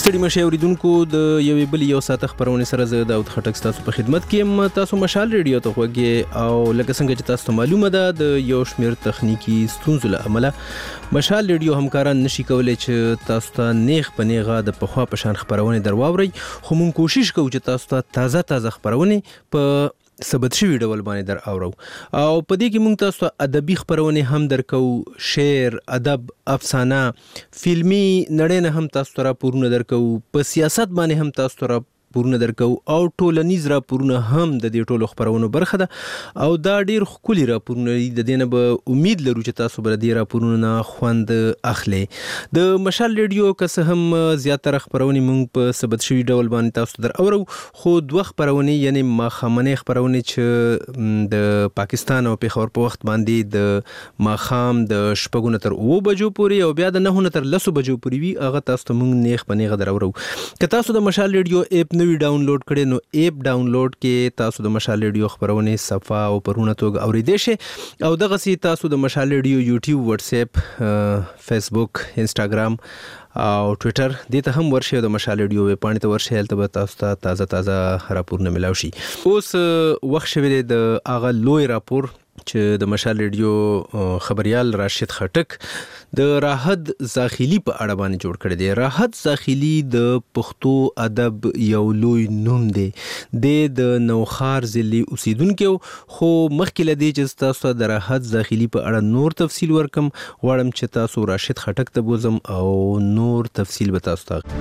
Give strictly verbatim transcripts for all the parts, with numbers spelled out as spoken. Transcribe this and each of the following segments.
ستړي مشه اوریدونکو د یوې بلې یو ساعته خپرونې سره زه داود خټک تاسو په خدمت کې یم. تاسو مشال ریډیو ته خوږی او لکه څنګه چې تاسو معلومه ده د یو شمېر تخنیکی ستونزو له امله مشال ریډیو همکاران نشي کولای چې تاسو ته نیغ په نیغه د پخوا په شان خپرونې درواوري، خو موږ کوشش کوو چې تاسو ته تازه تازه خپرونې په ثبت شوی ډول باندې در اورو او په دې کې موږ تاسو ته ادبي خپرونې هم درکو، شعر، ادب، افسانه، فلمي نړۍ نه هم تاسو ته راپورونه درکو، په سیاست باندې هم تاسو ته راپورونه درکو او ټولنیز راپورونه هم د دې ټولو خپرونو برخه ده او دا ډیر ښکلي راپورونه دي. د دې نه به امید لرو چې تاسو به د دې راپورونو نه خوند اخلئ. د مشال ریډیو که څه هم زیاتره خپرونې موږ په ثبت شوي ډول باندې تاسو ته در اورو، خو دوه خپرونې یعنی ماښامنۍ خپرونې چې د پاکستان او پېښور په وخت باندې د ماښام د شپږو نه تر اوو بجو پورې او بیا د نهو نه تر لسو بجو پورې وي، هغه تاسو ته موږ نیغ په نیغه در اورو. که تاسو د مشال ریډیو اپ نوی ډاونلوډ کړئ نو اپ ډاونلوډ کې تاسو د مشال ریډیو خپرونې صفه او پرونه توګه اوریدئ شئ او دغسې تاسو د مشال ریډیو یوټیوب، واتس اپ، فیسبوک، انسټاګرام او ټویټر دې ته هم ورشئ او د مشال ریډیو ویب پاڼې ته ورشئ، هلته به تاسو ته تازه تازه راپورونه ملاو شي. اوس وخت شوی دی د هغه لوی راپور چې د مشال ریډیو خبریال راشد خټک د راحت زاخیلي په اړه باندې جوړ کړی دی. راحت زاخیلي د پښتو ادب یو لوی نوم دی. د نوخار ضلعي اوسیدونکی، خو مخکې له دې چې تاسو د راحت زاخیلي په اړه نور تفصیل ورکم، غواړم چې تاسو راشد خټک ته بوزم او نور تفصیل به تاسو ته.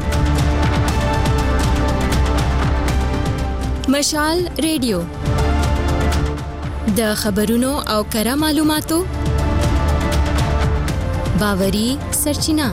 مشال ریډیو د خبرونو او کره معلوماتو باوري سرچینه.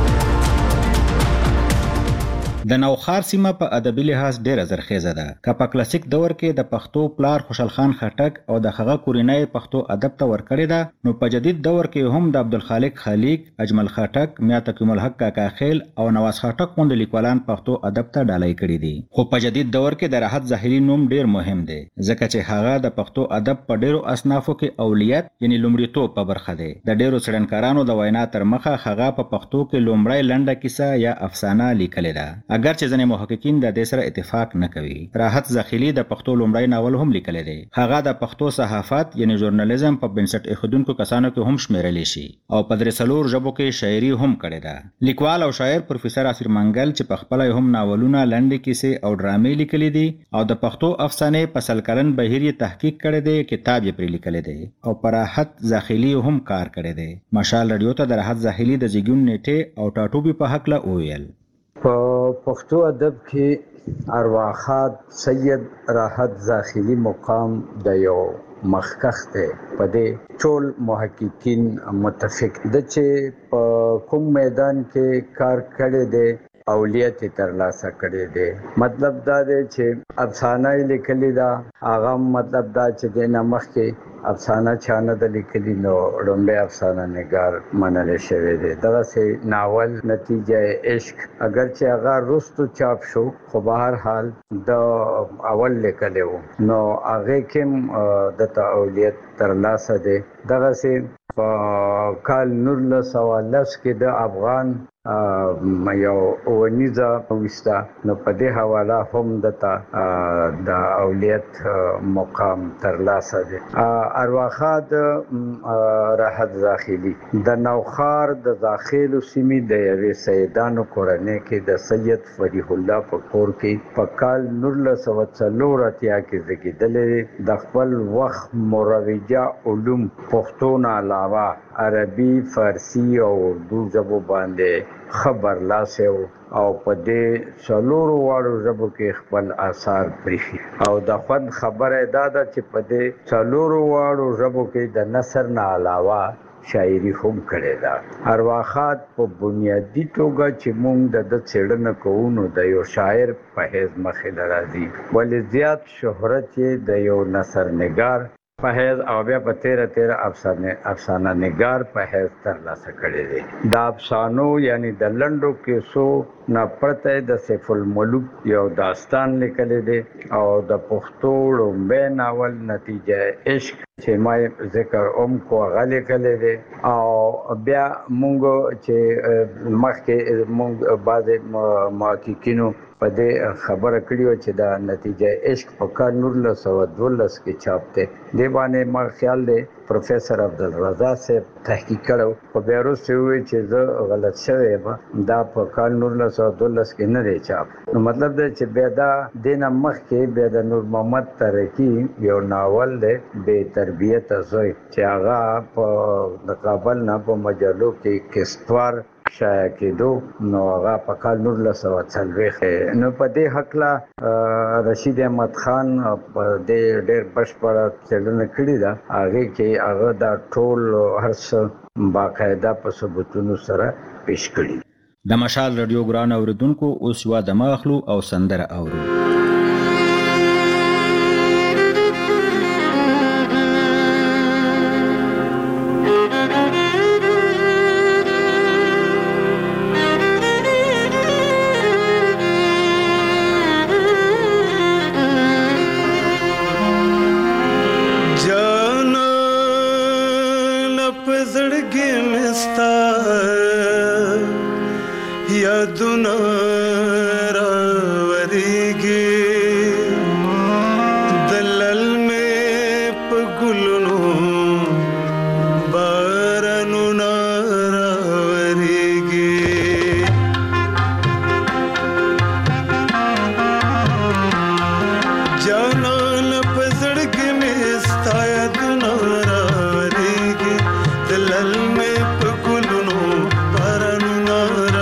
د نوخار سیمه په ادبي لحاظ ډیره زرخیزه ده. که په کلاسیک دور کې د پښتو پلار خوشحال خان خټک او د هغه کورنۍ پښتو ادب ته ورکړې ده، نو په جدید دور کې هم د عبدالخالق خلیق، اجمل خټک، میا تقیم الحق کاکا خیل او نواز خټک غوندې لیکوالان پښتو ادب ته ډالۍ کړي دي. خو په جدید دور کې د راحت زاخیلي نوم ډیر مهم دی، ځکه چې هغه د پښتو ادب په ډیرو اصنافو کې اولیت یعنی لومړیتوب په برخه دی. د ډیرو څېړنکارانو د وینا تر مخه هغه په پښتو کې لومړی لنډه کیسه یا افسانه لیکلې ده، اگر چې ځینې محققین د دې سره اتفاق نه کوي. راحت زاخیلي د پښتو لومړی ناول هم لیکلی دی. هغه د پښتو صحافت یعنی ژورنالیزم په بنسټ ایښودونکو کسانو کې هم شمیرلی شي او په درې څلور ژبو کې شاعري هم کړې ده. لیکوال او شاعر پروفیسر اسیر منګل چې په خپله هم ناولونه، لنډې کیسې او ډرامې لیکلي دي او د پښتو افسانې په سل کلن بهیر یې تحقیق کړی دی، کتاب یې پرې لیکلی دی او په راحت زاخیلي هم کار کړی دی. مشال راډیو ته د راحت زاخیلي د زیږون نیټې او ټاټوبي په هکله وویل. په پښتو ادب کې ارواښاد سید راحت زاخیلي مقام د یو مخکخ دی. په دې ټول محققین متفق ده چې په کوم میدان کې کار کړی دی اولیت ترلاسه کړی دی. مطلب دا دی چې افسانه یې لیکلې ده، هغه مطلب دا چې دې نه مخکې افسانه چا نه ده لیکلي، نو لومړی افسانه نګار منلی شوی دی. دغسې ناول نتیجه عشق اگر چې هغه وروستو چاپ شو، خو به هر حال د اول لیکلی و، نو هغې کې هم دته اولیت ترلاسه دی. دغسې په کال نولس سوه لس کې د افغان یو اونیزه ویسته، نو په دې حواله هم دته د اولیت مقام ترلاسه دی. ارواښاد راحت زاخیلي د نوخار د زاخیلو سیمې د یوې سیدانو کورنۍ کې د سید فریح الله په کور کې په کال نولس سوه څلور اتیا کې زیږېدلی. د خپل وخت مروجه علوم پښتو نه علاوه عربي، فارسي او اردو ژبو باندې ښه برلاسی و او په دې څلورو واړو ژبو کې خپل آثار پرېښي او د خوند خبره دا ده چې په دې څلورو واړو ژبو کې د نثر نه علاوه شاعري هم کړې ده. ارواښاد په بنیادي توګه چې موږ د ده څېړنه کوو نو د یو شاعر په حیث مخې ته راځي، ولې زیات شهرت یې د یو نثر نګار په حیث او بیا په تیره تیره افسانه افسانه نګار په حیث ترلاسه کړی دی. د افسانو یعنی د لنډو کیسو نه پرته د سیف الملوک یو داستان لیکلی دی او د پښتو لومړی ناول نتیجه عشق چې ما ذکر اوم کو غلې کړي دي او بیا مونږ چې مخکې مونږ بعضې محققینو په دې خبره کړې و چې دا نتیجه عشق په کال نولس سوه دولس کې چاپ دی دې باندې ما خیال دی پروفیسر عبدالرضا صاحب تحقیق کړو په بیا وروسته وویل چې زه غلط شوی یم دا په کال نولس سوه دولس کې نه دی چاپ نو مطلب دی چې بیا دا دې نه مخکې بیا د نور محمد ترکی یو ناول دی بې تربیته زوی چې هغه په د کابل نه په مجلو کې کستوار شایع کېدو نو هغه په کال نولس سوه څلوېښت نو په دې هکله رشید احمد خان په دې ډېر بشپړه څېړنه کړې ده هغې کې هغه دا ټول هر څه باقاعده په ثبوتونو سره پیش کړي د مشال رادیو ګران اوریدونکو اوس یوه دمه اخلو او سندره اورو یادونه راوریږي د للمې په ګلونو بارانونه راوریږي جانانه په زړه کې مې ستا یادونه راوریږي د للمې په ګلونو بارانونه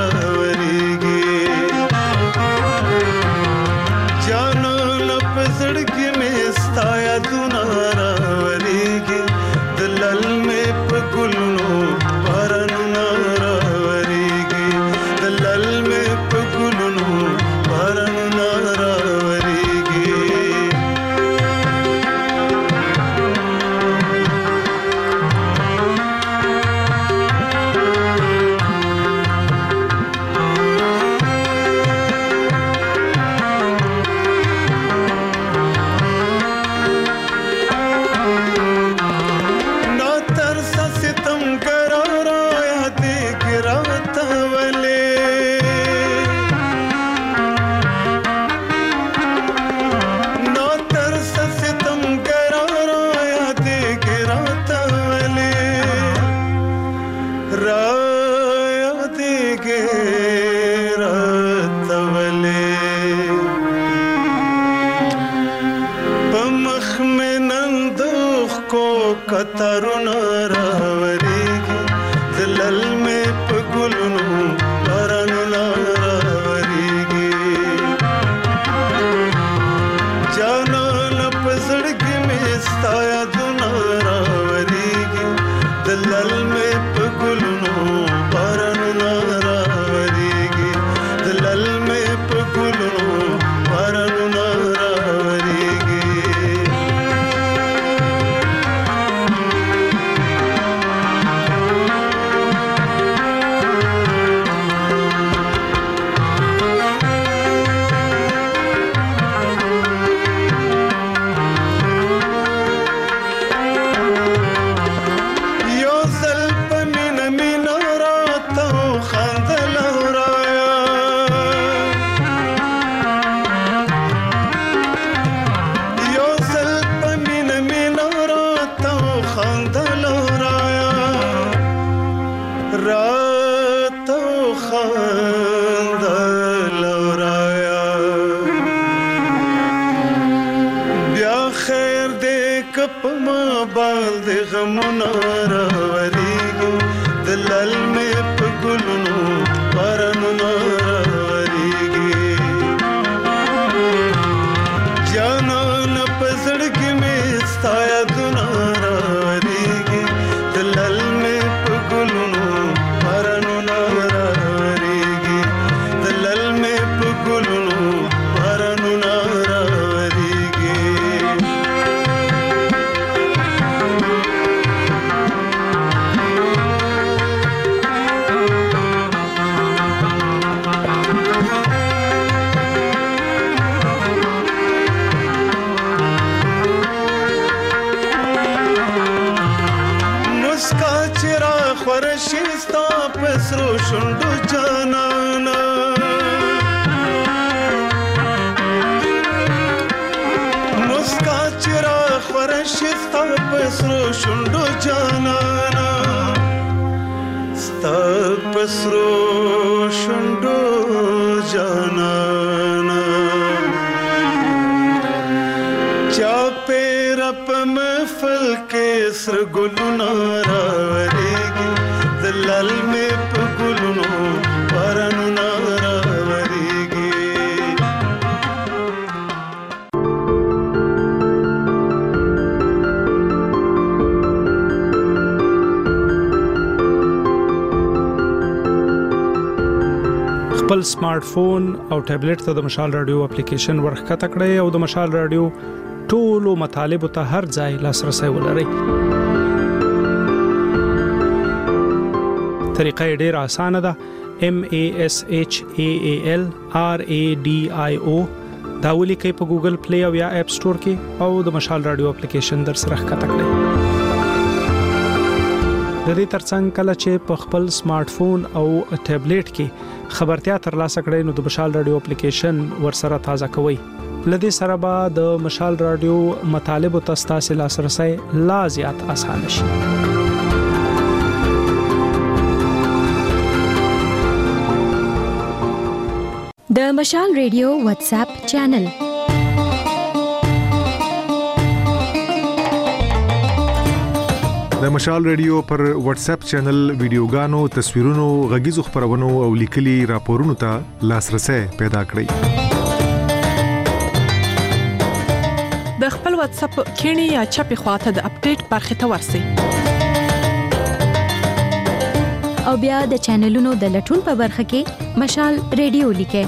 کتارونه راوریږي د للمې په ګلونو بارانونه راوریږي جانانه په زړه کې مې ستا یادونه راوریږي د للمې په ګلونو بارانونه راوریږي د للمې په ګلونو بارانونه راوریږي غمونه راوریږي د للمې په ګلونو بارانونه راوریږي جانانه په زړه کې مې ستا یادونه راوریږي د للمې په ګلونو بارانونه راوریږي د للمې په ګلونو بارانونه راوریږي پسرو شونډو جانانا مسکا چرا خورشي ستا پسرو شونډو جانانا ستا پسرو شونډو جانانا چا پیرا په محفل کې سر ګلونه راورېږي دلال مې په ګلونو بارانونه راورېږي خپل سمارټ فون او ټابلیټ ته د مشال رادیو اپلیکیشن ورخکته کړئ او د مشال رادیو ټولو مطالبه ته هر ځای لاسرسي ولرئ. طریقه ډېر اسانه ده. M A S H A A L R A D I O دا ولیکئ په ګوګل پلی او یا اپ سٹور کې او د مشال رادیو اپلیکیشن در سره ښکته کړئ. د دې ترڅنګ کله چې په خپل سمارټ فون او ټابلیټ کې خبرتیا ترلاسه کړئ نو د مشال رادیو اپلیکیشن ورسره تازه کوئ. لدې سره به د مشال رادیو مطالب او تاسو لاسرسي لا زیات آسان شي. د مشال ریډیو واتس اپ چینل د مشال ریډیو پر واتس اپ چینل ویډیوګانو، تصویرونو، غږیزو خبرونو او لیکلي راپورونو ته لاسرسي پیدا کړئ. د خپل واتس اپ کینی یا چپی خواته د اپډیټ برخه ته ورسئ او بیا د چینلونو د لټون په برخه کې مشال ریډیو لیکئ.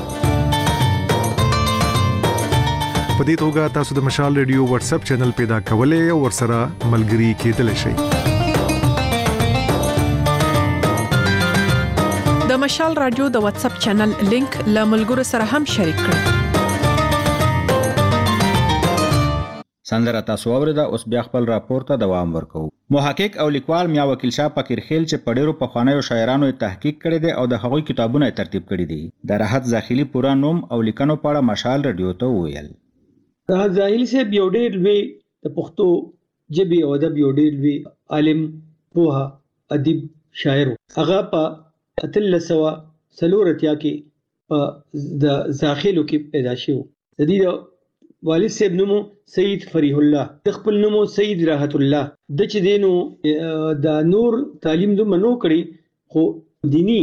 په دې توګه تاسو د مشال ریډیو واتس اپ چینل پیدا کولای او ورسره ملګري کېدلی شئ. د مشال رادیو د واتس اپ چینل لینک له ملګرو سره هم شریک کړئ. سندره تاسو اورېده. اوس بیا خپل راپور ته دوام ورکوو. محقق او لیکوال میا وکیل شاه فقیرخیل چې په ډېرو پخوانیو شاعرانو تحقیق کړی دی او د هغوی کتابونه ترتیب کړي دي، د راحت زاخیلي پورا نوم او لیکنو په اړه مشال رادیو ته وویل. راحت زاخیلي صاحب یو ډېر لوی د پښتو ژبې او ادب یو ډېر لوی عالم، پوهه، ادیب، شاعر. هغه په اتلس سوه څلور اتیا کې په د زاخیلو کې پیدا شو. د دې والد صاحب نومو سید فریح الله، د خپل نومو سید راحت الله. د چې دینو د نور تعلیم دومره نو کړی، خو دینی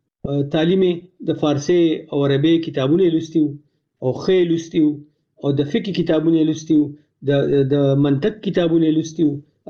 تعلیم د فارسی او عربی کتابونه لوستي او خې لوستي او د فقه کتابونه لوستي، د د منطق کتابونه لوستي،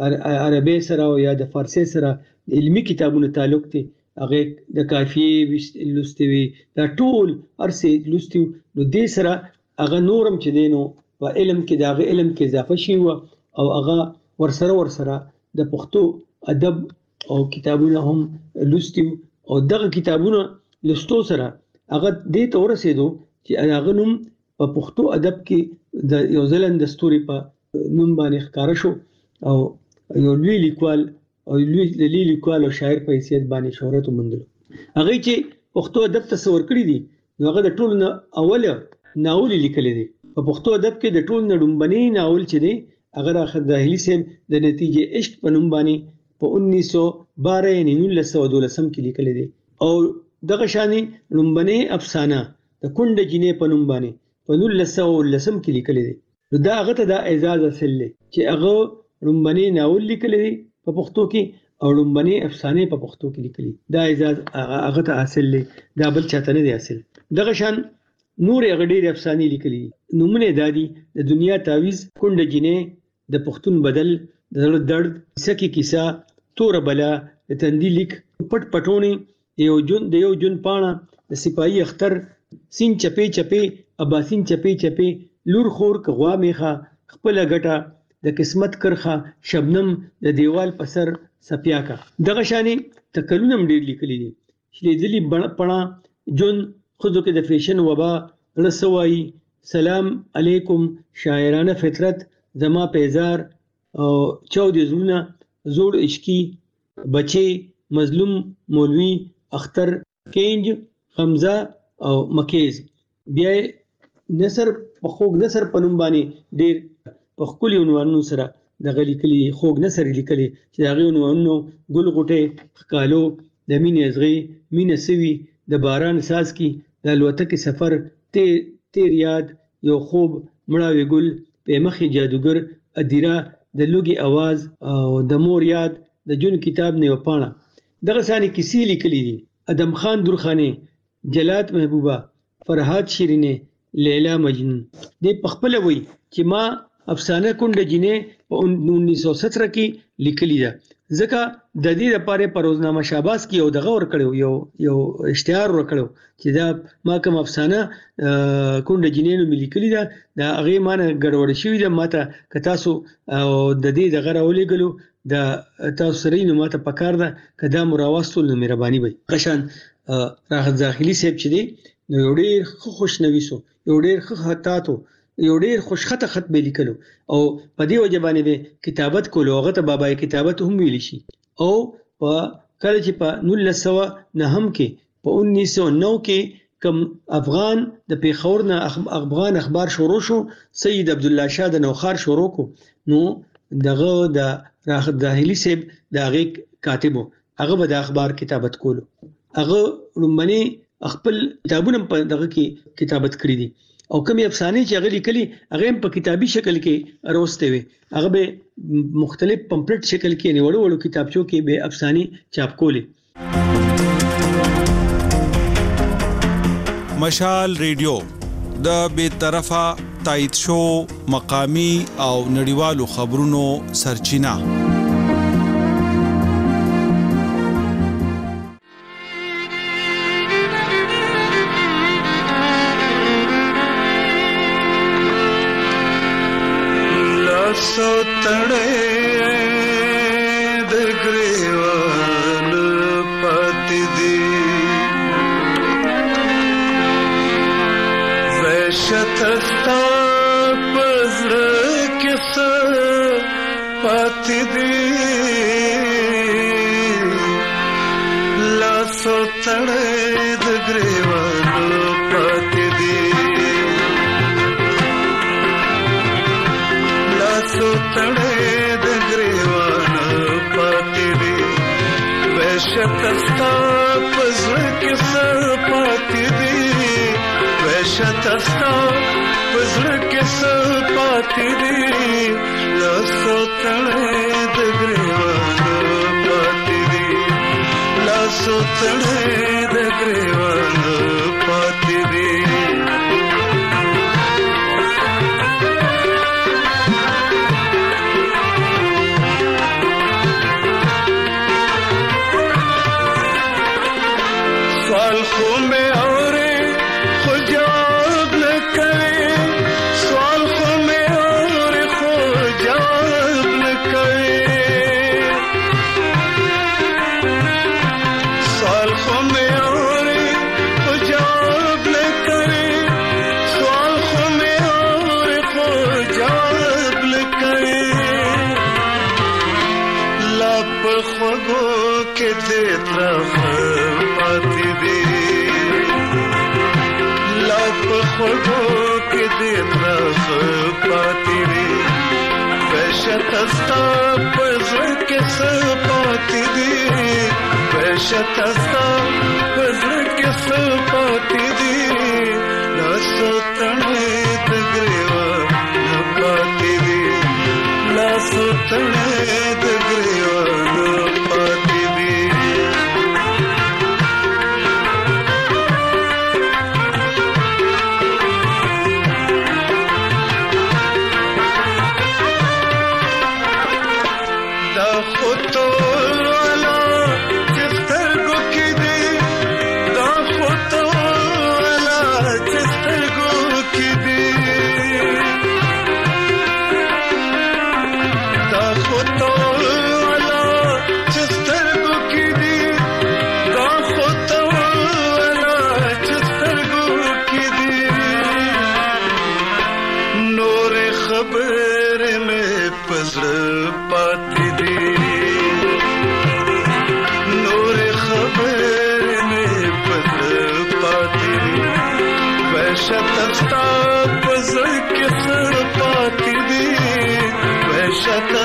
عربی سره او یا د فارسی سره علمی کتابونه تعلق دي. هغه د کافیه لوستي وي، دا ټول ارسه لوستي. نو دې سره هغه نورم چې دینو په علم کې داغه علم کې اضافه شي او هغه ورسره ورسره د پښتو ادب او کتابونه هم لوستي او دغه کتابونه لستو سره هغه دې ته ورسېدو چې هغه نوم په پښتو ادب کې د یو ځلند دستوري په نوم باندې ښکارا شو او یو لوی لیکوال او لوی لیکوال او شاعر په حیثیت باندې شهرت وموندل. هغه چې پښتو ادب تصور کړی دي، هغه د ټولو نه اوله ناول لیکل دي. په پښتو ادب کې د ټولو نه لومبني ناول چې دی هغه راحت زاخیلي صاحب د نتیجې عشق په نوم باندې په انیس سو بارہ یعنی نولس سوه دولسم کې لیکل دي. او دغه شانې لومبني افسانه د کونډه جینې په نوم باندې په نولس سوه لسم کې لیکل دي. نو دا هغه ته دا اعزاز حاصل دی چې هغه لومبني ناول لیکل دي په پښتو کې او لومبني افسانې په پښتو کې لیکلي. دا اعزاز هغه ته حاصل دی، دا بل چاته نه دی حاصل. دغه شان نور هغه ډېرې افسانې لیکلي. نومونه دادي د دنیا تعویز، کونډه جینې، د پښتون بدل، د زړه درد، کیسه کې کیسه، تور بلا، د تندي لیک، پټ پټونی، یو جون د یو جون پاڼه، د سپایي اختر، سین چپې چپې، اباسین چپې چپې، لور خور که غوا میخه، خپله ګټه، د قسمت کرخه، شبنم، د دیوال په سر سپیاکه. دغه شانې تکلونه هم ډېر لیکلي دي. شلېدلي پڼه، جون، خودو کې د فیشن وبا، رسوایی، سلام علیکم، شاعرانه فطرت، زما پیزار او چودې زړونه، زوړ عشقي، بچې، مظلوم، مولوی، اختر کینج حمزه او مکیز. بیا نصر په خوږ نصر په نوم باندې ډیر په خپل عنوانونو سره د غلی کلی خوږ نصر لیکلي چې دا غي عنوانونو ګل غټه خکالو د مینې ازغي مینې سوي د باران ساز کی د الوتکې سفر تیر یاد یو خوب مړاوي ګل په مخې جادوګر ادیرا د لوګي आवाज او د مور یاد د جون کتاب نه وپاڼه. دغه ثاني کیسې لیکلي دي ادم خان درخانه، جلات محبوبه، فرحات شیرینه، لیلا مجنون. د پخپل وی چې ما افسانه کونډه جنې په انیس سو ستر کې لیکلي ده، ځکه د دې لپاره په روزنامه شاباس کې یو دغه ور کړو یو یو اشتهار ور کړو چې دا ما کوم افسانه کونډه جنې نو لیکلي ده، دا هغه معنی ګډوډ شوی ده. ماته که تاسو د دې دغه راولېګلو د تاسو سره نو ماته پکار ده که دا مراواستو نو مهرباني وي. قشان راحت داخلي صاحب چې دی نو یو ډېر خوشنویسو، یو ډېر ښه خطاطو، یو ډېر خوشخطه خط به لیکلو او په دې وجه باندې به کتابت کولو. هغه ته بابای کتابت هم ویل شي. او په کله چې په نولس سوه نهم کې په انیس سو نو کې کوم افغان د پیښور نه افغان اخبار شروع شو، سید عبدالله شاه د نوخار شروع کو، نو دغه د راحت داخلي صاحب د هغه کاتبو هغه به د اخبار کتابت کولو. هغه لومبني خپل کتابونه په دغه کې کتابت کړی دي او کومې افسانې چې هغه لیکلي هغه په کتابي شکل کې راوستي وي. هغه به مختلف پمفلټ شکل کې نه وړو وړو کتابچو کې به افسانې چاپ کولې. مشال ریډیو د بے طرفه تایید شو مقامی او نړیوالو خبرونو سرچینه. سو تړې د ګریوان پاتې دي وحشت ستا پزړه کې څه پاتې دي لا سو تړې د ګریوان پاتې دي سو تړې د ګریوان پاتې دي وحشت ستا پزړه کې څه پاتې دي وحشت ستا پزړه کې څه پاتې دي لا سو تړې د ګریوان پاتې دي لا سو تړې د ګریوان پاتې دي. سوال خو میں اورے خو جواب نہ کرے سوال خو میں اورے خو جواب نہ کرے سوال خو میں اورے خو جواب نہ کرے سوال خو میں اورے خو جواب نہ کرے لاپ خوگو کے دے طرف پاتی دی لاپ خوگو کے دے طرف پاتی دی وحشت استا پزر کے سر پاتی دی وحشت استا پزر کے سر پاتی دی لاسو تنے دگریوا نہ پاتی دی لاسو تنے دگریوا نہ پاتی دی.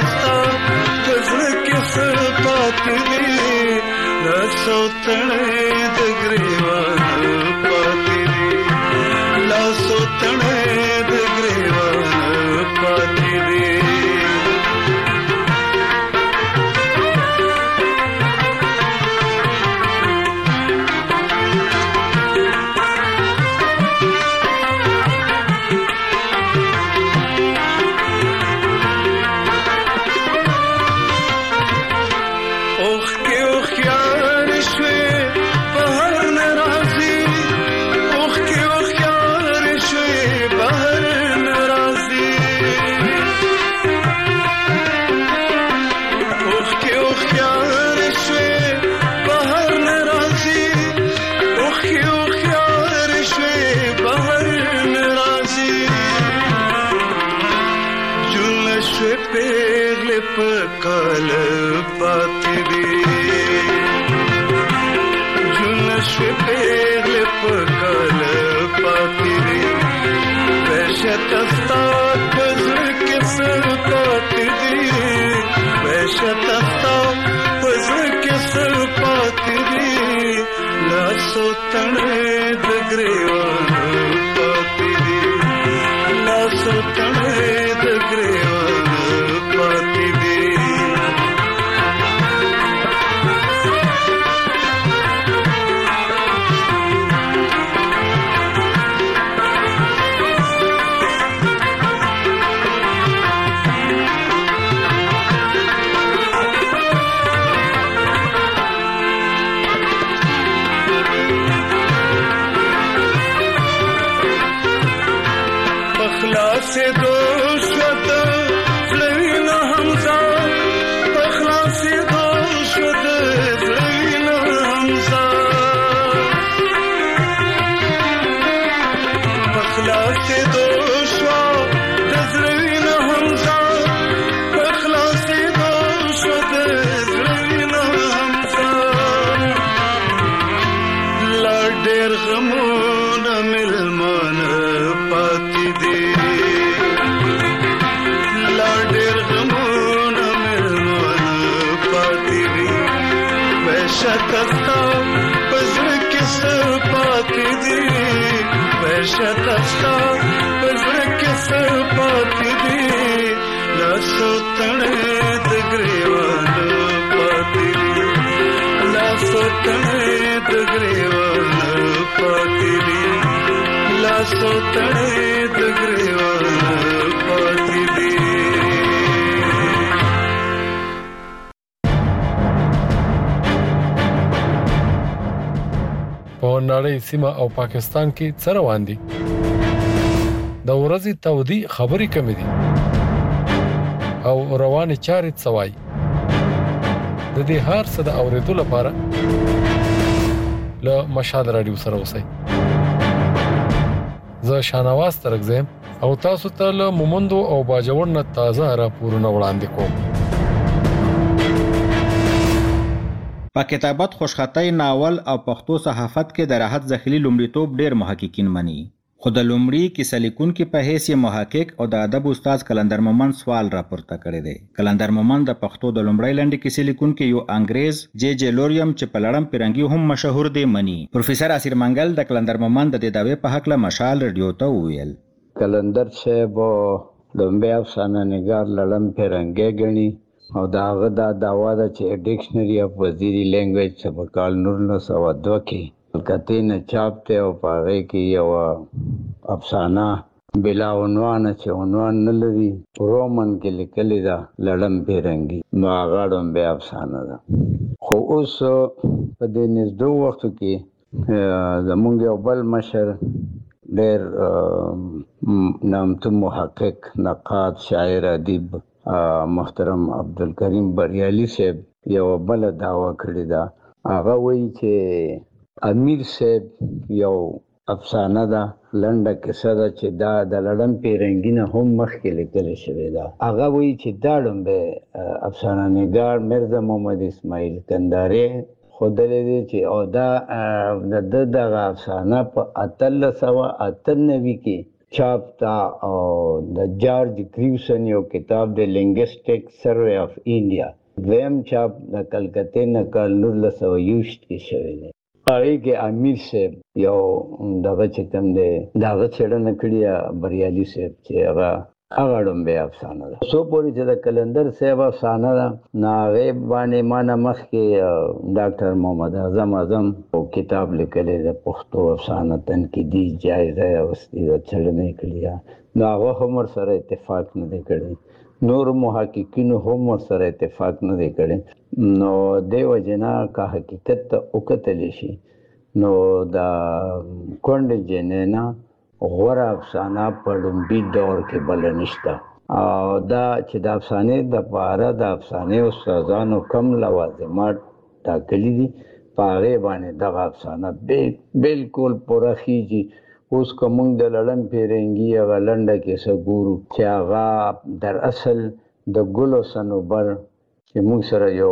ستا پزړه کې څه پاتې دي لاسو تڼۍ د ګریوان پاتې دي لاسو تڼۍ د ګریوان پاتې دي کال پاتې دي جون شوي پیغلې په کال پاتې دي وحشت ستا په زړه کې څه پاتې دي وحشت ستا په زړه کې څه پاتې دي لاسو تڼۍ د ګریوان پاتې دي لاسو تڼۍ د ګریوان پاتې دي से दोषत फ्लैन हमजा पखला से दोषत फ्लैन हमजा पखला से दोषवा फ्लैन हमजा पखला से दोषत फ्लैन हमजा लाडेर गमोन मिलमान पाती दे शतस्ता पज़र के सर पाती दी शतस्ता पज़र के सर पाती दी लासो तणे द ग्रेवान पाती दी लासो तणे द ग्रेवान पाती दी लासो तणे द ग्रेवान पाती दी په نړۍ سیمه او پاکستان کې څه روان دي د ورځې تودي خبرې کمې دي او روانې چارې څوای د دې هر څه د اوریدو لپاره له مشال رادیو سره اوسئ زه شانواز ترغزم او تاسو ته له مومندو او باجوړ نه تازه راپورونه وړاندې کوم په کتابت خوشخطي ناول او پښتو صحافت کې د راحت زخیلی لومړیتوب ډېر محققین مني خو د لومړي کیسه لیکونکي په حیث محقق او د ادب استاد کلندر مومند سوال راپورته کړی دی کلندر مومند د پښتو د لومړی لنډي کیسه لیکونکي یو انګريز جے جے لوریم چې په لړم پیرنګي هم مشهور دی مني پروفیسور اسیر منګل د کلندر مومند د دعوی په حق له مشال رادیو ته ویل کلندر صاحب لومبه افسانه نگار لړم پیرنګي غني او داغه دا داوا ده چې ډکشنری اف وزیری لینګویج څخه په کال نورلس او دوه کې کلکته نه چاپ ته او پاره کې یو افسانه بلا عنوان چې عنوان نه لري رومن کې لیکل دا لړم پیرنګي نو هغه ډومبه افسانه ده خو اوس په دې نږدې وخت کې زمونږ یو بل مشر ډېر نامتو محقق نقاد شاعر ادیب محترم عبدالکریم بریالی صاحب یو بل دعوا کړی دا هغه وایي چې امیر صاحب یو افسانه ده لنډه کیسه ده چې دا د لړم پیرنګي نه هم مخکې لیکل شوې ده هغه وایي چې دا ډومبه افسانه نگار مرزا محمد اسماعیل کندهاري خودلې دي چې او دا د دغه افسانه په اتلس سوه اته نوي کې چاپ تا او د جارج گریوسن یو کتاب د لینګویسټک سروې اف انډیا دویم چاپ د کلکته نه کال نولس سوه یوویشت کې شوی دی. هغې کې امیر صاحب یو دغه چې کوم دی د هغه څېړنه کړې بریالي صاحب چې هغه هغه ډومبې افسانه ده. څو پورې چې د کلندر صاحب افسانه ده نو هغې باندې ما نه مخکې ډاکټر محمد اعظم اعظم کتاب لیکلی د پښتو افسانه تنقیدي جایزه یې اخیستې ده، څېړنه یې کړې ده. نو هغه هم ورسره اتفاق نه دی کړی، نور محققینو هم ورسره اتفاق نه دی کړی. نو دې وجې نه که حقیقت ته وکتلی شي نو د کونډې جینۍ نه غوره افسانه په لومړي دور کې بله نشته. او دا چې د افسانې دپاره د افسانې استادانو کم لوازمات ټاکلي دي په هغې باندې دغه افسانه بلکل پوره خیږي. اوس که موږ د لړم پیرنګي هغه لنډه کیسه ګورو چې هغه در اصل د ګلو صنوبر چې موږ سره یو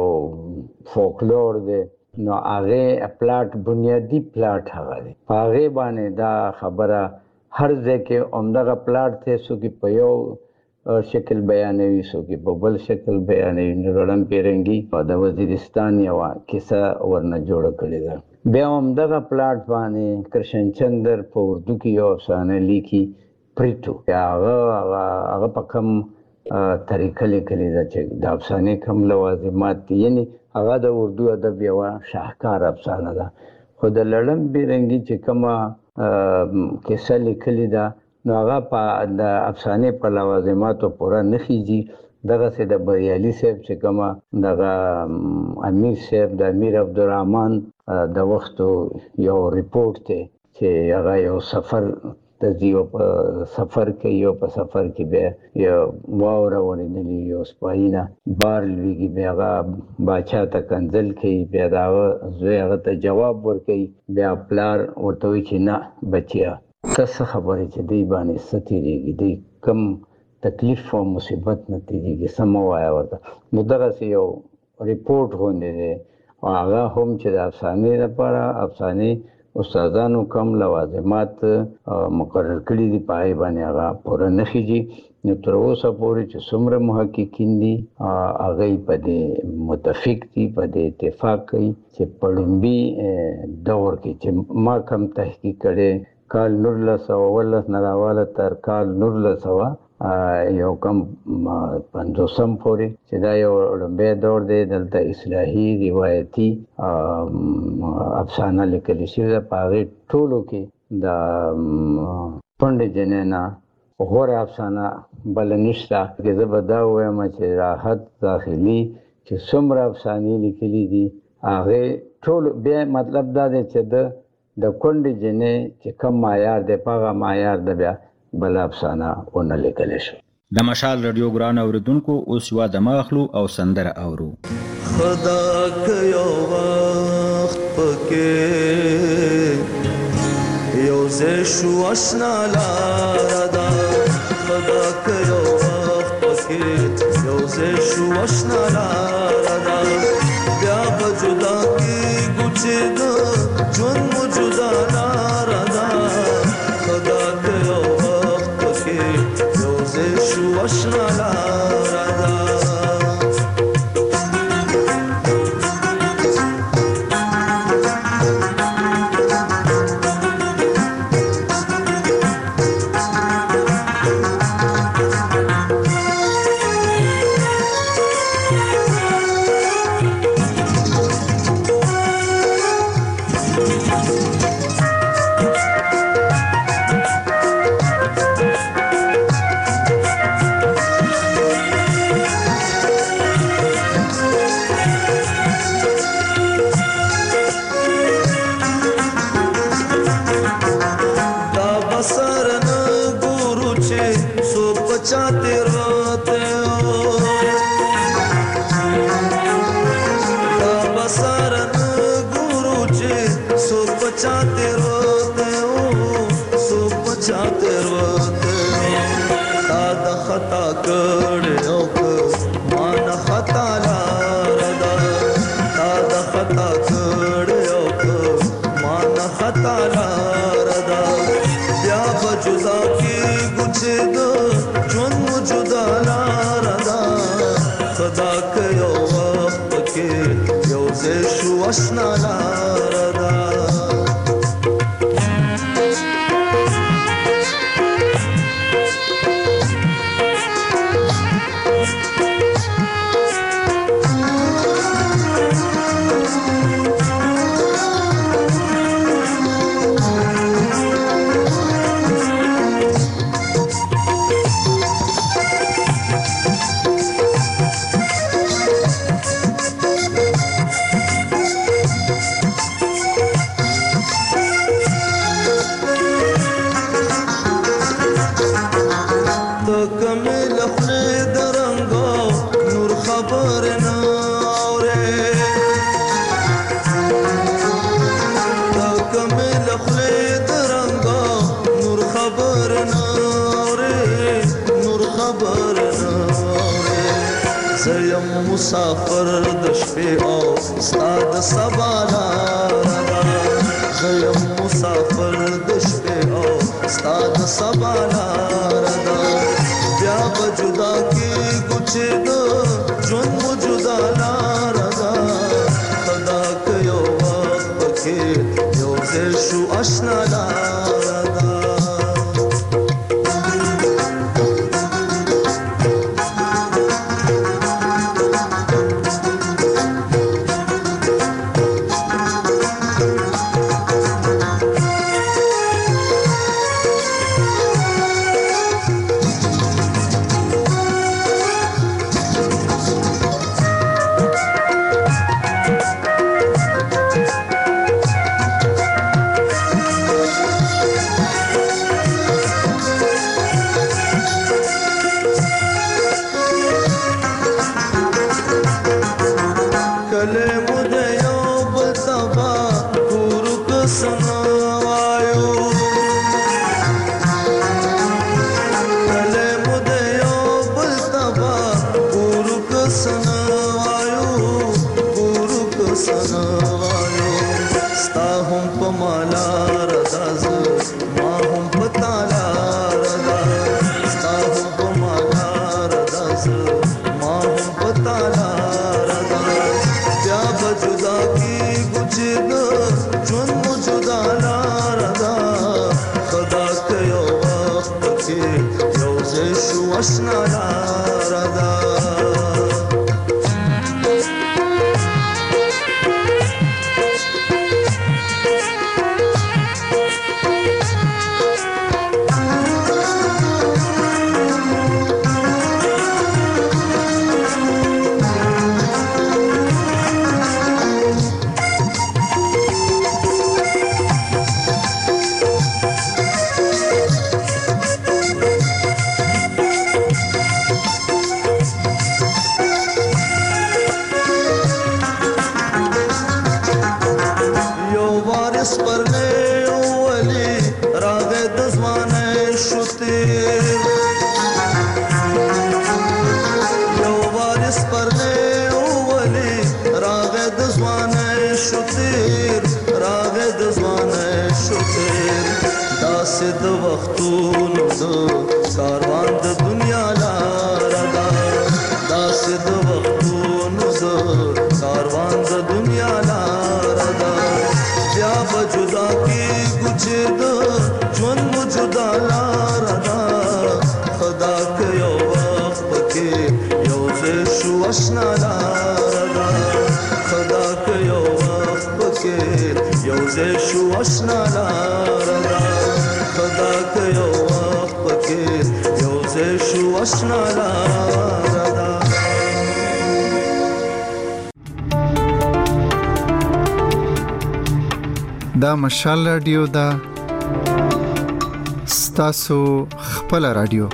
فولکلور دی نو هغې پلاټ بنیادي پلاټ هغه دی، په هغې باندې دا خبره هر ځای کې همدغه پلاټ دی، څوک په یو شکل بیانوي څوک په بل شکل بیانوي. نو لړم پیرنګي د وزیرستان یوه کیسه ورنه جوړه کړې ده. بیا همدغه پلاټ باندې کرشن چندر په اردو کې یو افسانه لیکي پریټو، هغه هغه په کوم طریقه لیکلې ده چې د افسانې کوم لوازمات دي، یعنی هغه د اردو ادب یوه شاهکار افسانه ده. خو د لړم پیرنګي چې کومه کیسه لیکلې ده نو هغه په د افسانې په لوازماتو پوره نه خیږي. دغسې د بریالي صاحب چې کومه دغه امیر صاحب د امیر عبدالرحمن د وختو یو ریپورټ دی چې هغه یو سفر ته ځي، یو په سفر کوي، یو په سفر کې بیا یو واوره ورېدلې، یو سپایي نه بار لوېږي، بیا هغه باچا ته کنځل کوي، بیا د هغه زوی هغه ته جواب ورکوي، بیا پلار ورته وایي چې نه بچیا ته څه خبرې چې دوی باندې څه تېرېږي، دوی کم تکلیف او مصیبت نه تېرېږي، څه مه وایه ورته. نو دغسې یو ریپورټ غوندې دی او هغه هم چې د افسانې لپاره افسانې استادانو کم لوازمات مقرر کړي دي په هغې باندې هغه پوره نه خیږي. نو تر اوسه پورې چې څومره محققین دي هغوی په دې متفق دي، په دې اتفاق کوي چې په لومړي دور کې چې ما کم تحقیق کړی کال نولس سوه اوولس نه راواله تر کال نولس سوه یو کم پنځوسم پورې چې دا یو لومړی دور دی، دلته اصلاحي روایتي افسانه لیکلې شوې ده. په هغې ټولو کې د کونډې جینۍ نه غوره افسانه بله نشته. که زه به دا ووایم چې راحت داخلي چې څومره افسانې لیکلي دي هغې ټول بیا مطلب دا دی چې د د کونډې جینۍ چې کوم معیار دی په هغه معیار د بیا بل افسانه ونه لیکلی شو. د مشال رادیو ګران اوریدونکو اوس یوه دمه اخلو او سندره اورو. خدا که یو وخت پکې یو ځای شو اشنا لاره ده، خدا که یو وخت پکې یو ځای شو اشنا لاره ده، بیا به جدا کېږو چې د ژوند مو جدا لاره ده، خدا که یو وخت پکې یو ځای شو اشنا لاره ده. خطا لار دا بیا بجزا کی که یو وخت پکې یو ځای شو اشنا لاره ده مسافر د شپې او استاد سبا لاره ده زیم مسافر د شپې او استاد سبا لاره ده بیا به جدا کېږو چې د ژوند مو جدا لاره ده خدا که یو وخت پکې یو ځای شو اشنا لاره ده دا مشال رادیو دا ستاسو خپل رادیو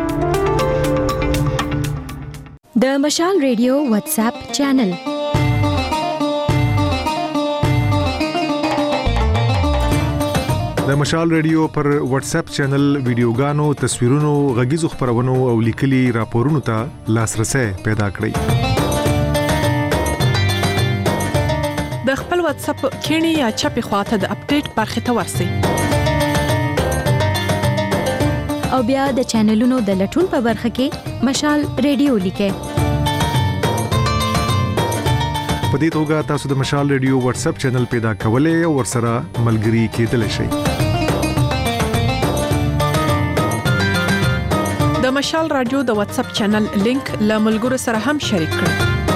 د مشال رادیو واتس اپ چینل د مشال رادیو پر واتس اپ چینل ویډیوګانو تصویرونو غږیزو خبرونو او لیکلي راپورونو ته لاسرسي پیدا کړئ د خپل واتس اپ کینی یا چپی خواته د اپډیټ برخه ته ورسی او بیا د چینلونو د لټون په برخه کې مشال رادیو لیکه په دې توګه تاسو د مشال ریډیو واتس اپ چینل پیدا کولای او ورسره ملګري کېدلی شئ. د مشال رادیو د واتس اپ چینل لینک له ملګرو سره هم شریک کړئ.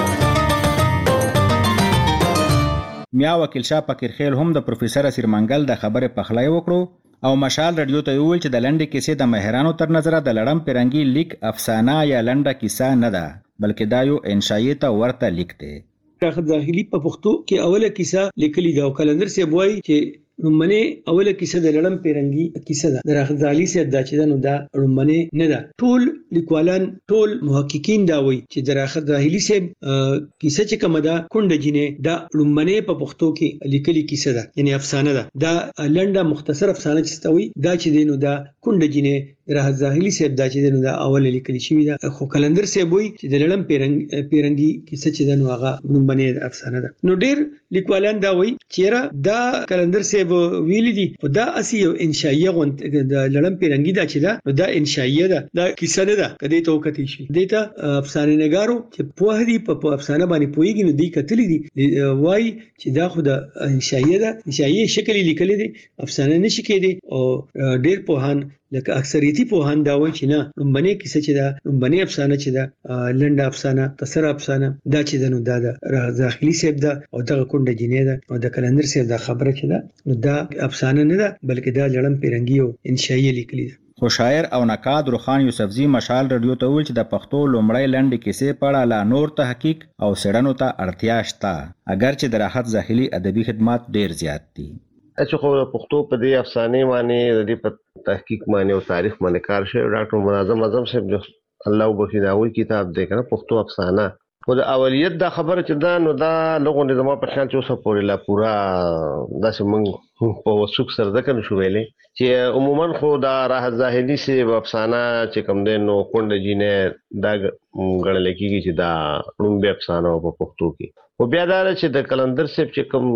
میا وکیل شاه فقیرخیل هم د پروفیسور اسیر منګل د خبره پخلای وکړو او مشال رادیو ته ویل چې د لنډې کیسې د ماهرانو تر نظره د لړم پیرنګي لیک افسانه یا لنډه کیسه نه ده بلکې دا یو انشائي ته ورته لیک دی. راحت زاهلي په پښتو کې اوله کیسه لیکلې ده او کلندر سی بوای چې رومنه اوله کیسه د لړم پیرنګي کیسه ده. د راحت زاهلي سی د چې نو دا رومنه نه ده. ټول لیکوالان ټول محققین دا وایي چې د راحت زاهلي سی کیسه چې کومه ده کونډه جنې دا رومنه په پښتو کې لیکلې کیسه ده یعنی افسانه ده. دا لنډه مختصر افسانه چې ستوي دا چې دینو دا کونډه جنې راحت زاهلي سی دا چې دینو دا اوله لیکلې شوی ده. خو کلندر سی وایي چې د لړم پیرنګ پیرنګي کیسه چې دنو هغه رومنه افسانه ده. نو ډیر لیکوالان دا وایي چې دا کلندر سی ویل دي دا اسی یو انشائیه غون د لړم پیرنګي دا چې دا دا انشائیه ده دا کیسه نه ده کدی ته وکتی شي دیتا افسانه نګارو چې په هدي په افسانه باندې پويږي نو دی کتلی دي وای چې دا خو د انشائیه ده انشائیه شکل لیکل دي افسانه نشي کېدي او ډیر پوهان لکه اکثریتی پوهان دا وایي چې نه رومبنه کیسه چې دا رومبنه افسانه چې دا لنډه افسانه تصر افسانه دا چې دنو دا د داخلي سیب دا او دغه کونډه جنې دا او د کلندر سیب دا خبره چې دا نو دا افسانه نه ده بلکې دا لړم پیرنګي او انشائیه لیکلي ده. خو شاعر او نقاد روخان یوسفزی مشال رادیو ته ویل چې د پښتو لومړی لنډې کیسې په اړه لا نور تحقیق او څېړنو ته اړتیا شته اگر چې د راحت زاهلي ادبي خدمات ډیر زیات دي. چې خو پښتو په دې افسانې باندې د دې په تحقیق باندې او تاریخ باندې کار شوی ډاکټر مناظم اعظم صاحب جو الله وبخښي دا وی کتاب دی کنه پښتو افسانه خو د اولیت دا خبره چې دا نو دا لغو نظام په خیال چې اوسه پورې لا پورا داسې موږ په وسوک سره ځکه نشو ویلې چې عموما خو دا راحت زاهلي سي افسانه چې کوم دی نو کونډه جینې دا غړل کېږي چې دا لومبه افسانه په پښتو کې خو بیا دا چې د کلندر صاحب چې کوم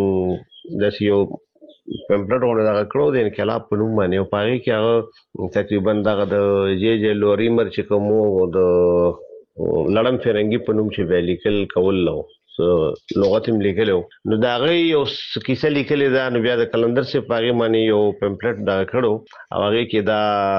د یو پمپلټ ورته دا کړو د انقلاب په نوم باندې او پاره کې هغه تقریبا دغه د جې جې لوریمر چې کوم د لړم فرنګي په نوم چې ویلیکل کول لو لغت هم لیکلو نو دا غي یو کیسه لیکلې ده نو بیا د کلندر سے پاغي باندې یو پمپلټ دا کړو او هغه کې دا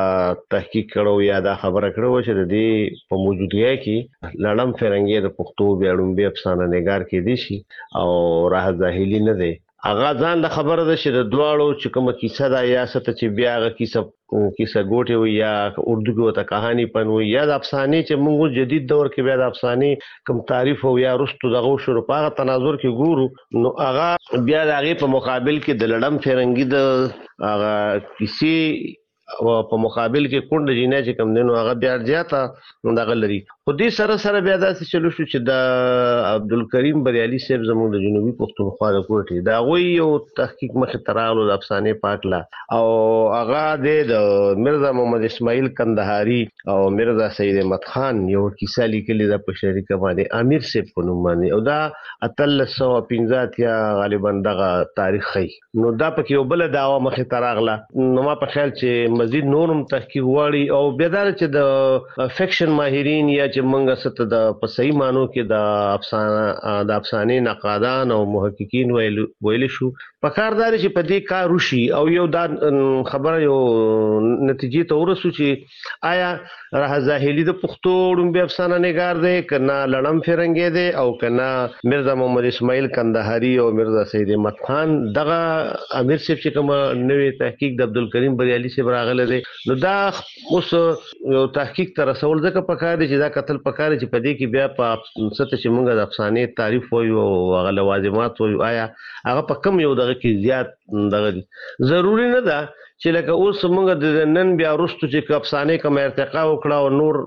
تحقیق کړو یا دا خبره کړو چې د دې په موجودګۍ کې لړم فرنګي د پښتو بیا ډومبه افسانه نگار کې دي شي او راحت زاهلي نه ده اغه ځان د خبره ده چې د دواړو چې کومه کیسه ده یا ست چې بیا هغه کیسه کیسه ګوټه وي یا اردو کې وته کہانی پنوي یا د افسانه چې موږ جدید دور کې بیا د افسانه کوم تعریف او یا رستو دغه شروع په تناظر کې ګورو نو هغه بیا د هغه په مقابل کې د لړم فرنګي د هغه کیسه او په مقابل کې کونډه جینې چې کوم دینو هغه بیا زیاته نو دغه لري خو دې سره سره بیا داسې چلو شو چې د عبدالکریم بریالي صاحب زموږ د جنوبي پښتونخوا د کوټې دا غوي یو تحقیق مخ تراغلو د افسانه پاکلا او هغه د مرزا محمد اسماعیل کندهاري او مرزا سید احمد خان یو کیسه لیکلې د په شریکه باندې امیر صاحب په نوم باندې او دا اتل سو پنځه یا غالبا دغه تاریخ خي نو دا پکې یو بل داوا مخ تراغله نو ما په خیال چې مزید نورم تحقیق غواړي او بیا دا چې د فکشن ماهرین یا چې موږ ست د په صحیح مانو کې د افسانه د افسانې نقادان او محققین ویل ویل شو په کاردار چې په دې کار وشي او یو دا خبره یو نتیجې ته ورسو چې آیا راحت زاهلي د پښتو ډومبه افسانه نگار دی کنا لړم فرنګي دی او کنا مرزا محمد اسماعیل کندهاري او مرزا سید احمد خان دغه امیر صاحب چې کوم نوې تحقیق د عبدالکریم بریالي صاحب راغله دی نو دا اوس یو تحقیق تر رسول ځکه پکاره دی چې دا قتل پکاره چې په دې کې بیا په ست چې موږ د افسانې تعریف وایو او هغه لوازمات وایو آیا هغه په کم یو دغه کې زیات دغه ضروری نه ده چې لکه اوس موږ د نن بیا وروسته چې افسانې کوم ارتقا وکړه او نور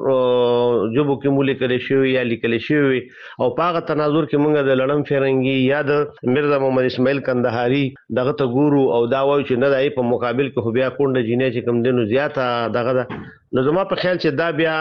جوبو کې مولې کړي شوی یا لیکل شوی او پاغه تناظر کې موږ د لړم فرنګي یا د مرزا محمد اسماعیل کندهاري دغه ته ګورو او دا وایو چې نه دای په مقابل کې خو بیا کونډه جینې چې کوم دینو زیاته دغه نو زما په خیال چې دا بیا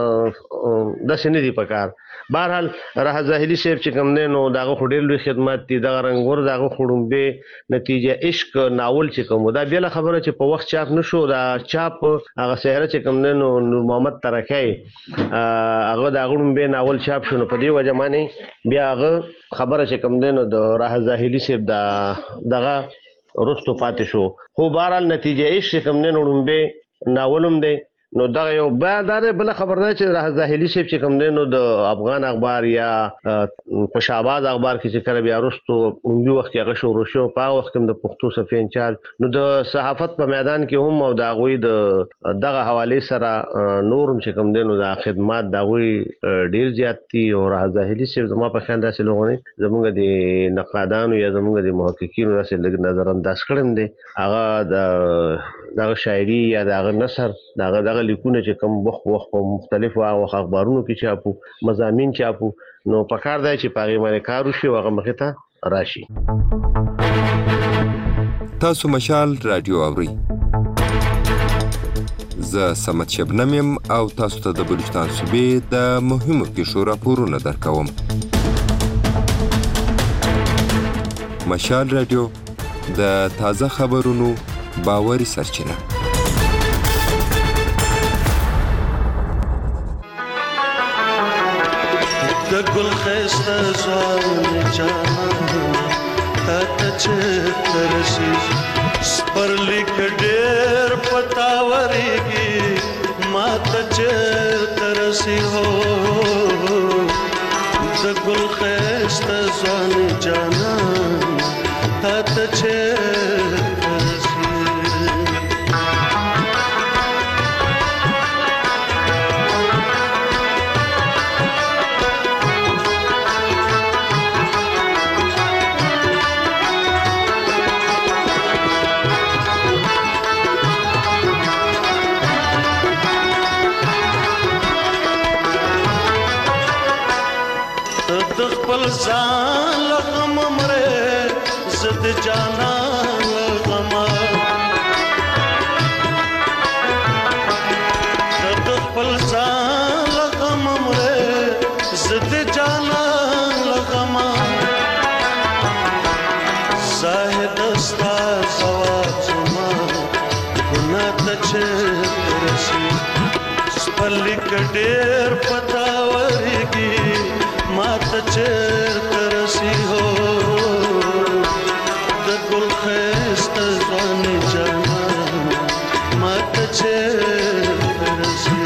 د سینې دی پکار بهرحال راحت زاهلي صاحب چې کوم نه نو داغه خډیر لوی خدمات دي دغه رنگور دغه خړومبه نتیجه عشق ناول چې کوم دا بیا خبره چې چې په وخت چاپ نشو دا چاپ هغه سهره چې کوم نو نور محمد ترکای هغه دا غړم به ناول چاپ شونه په دې وجه باندې بیا هغه خبره چې کوم نو د راه زاهلی سیب دا دغه رستو پاتې شو خو بهرحال نتیجه یې چې کوم نو نوم به ناولم دی نو دا یو بعد بل خبر ده چې راه زاهلی شپ چې کوم نو د افغان اخبار یا پشاواز اخبار کې چې کله بیا رستو اونږي وخت هغه شروع شو په وخت کې د پښتو صفحې انچارج نو د صحافت په میدان کې هم او دا غوي د دغه حواله سره نورم چې کوم نو د خدمات دا غوي ډیر زیات دي او راه زاهلی شپ زما په خیال داسې لغونه زمونږ د نقادانو یا زمونږ د محققینو داسې لږ نظر انداز کړم دي هغه د دغه شاعري یا دغه نثر دغه دغه لیکونه چې کوم وخت وخت په مختلفو اخبارونو کې چاپو مضامین چاپو نو پکار دی چې پاره باندې کار وشي او هغه مخه ته راشي. تاسو مشال رادیو اوري ز سمت شبنم او تاسو ته د بلوچستان صوبې د مهمو پیښو راپورونه درکوم. مشال رادیو د تازه خبرونو باوري سرچینه. د ګل خسته ځوان جانا تا ته چې ترسي سپرلیک ډېر پتاوريږي ما ته چې ترسي هو د ګل خسته ځوان جانا تا ته چې ځان لغم مره زد جانا لغم د خپل ځان لغم مره زد جانا لغم زاهد استا زواب زما ګنا ته چې ترسي سپرلیک ډېر پتاوريږي ما ته چې ترسي هو د ګل خسته ځوان جانا ما ته چې ترسي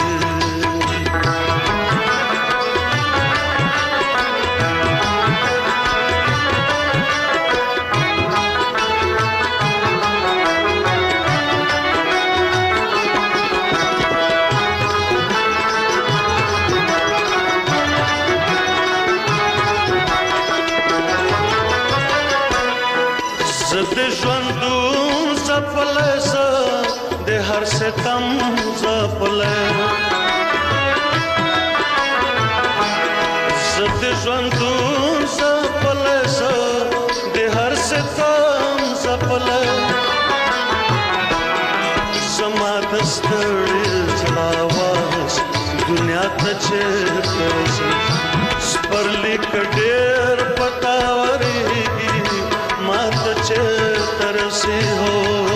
ستم زپله زد ژوندون زپله د هر ستم زپله زما د ستړي زړه आवाज دنیا ته چې ترسي سپرلیک ډېر پتاوريږي ما ته چې ترسي هو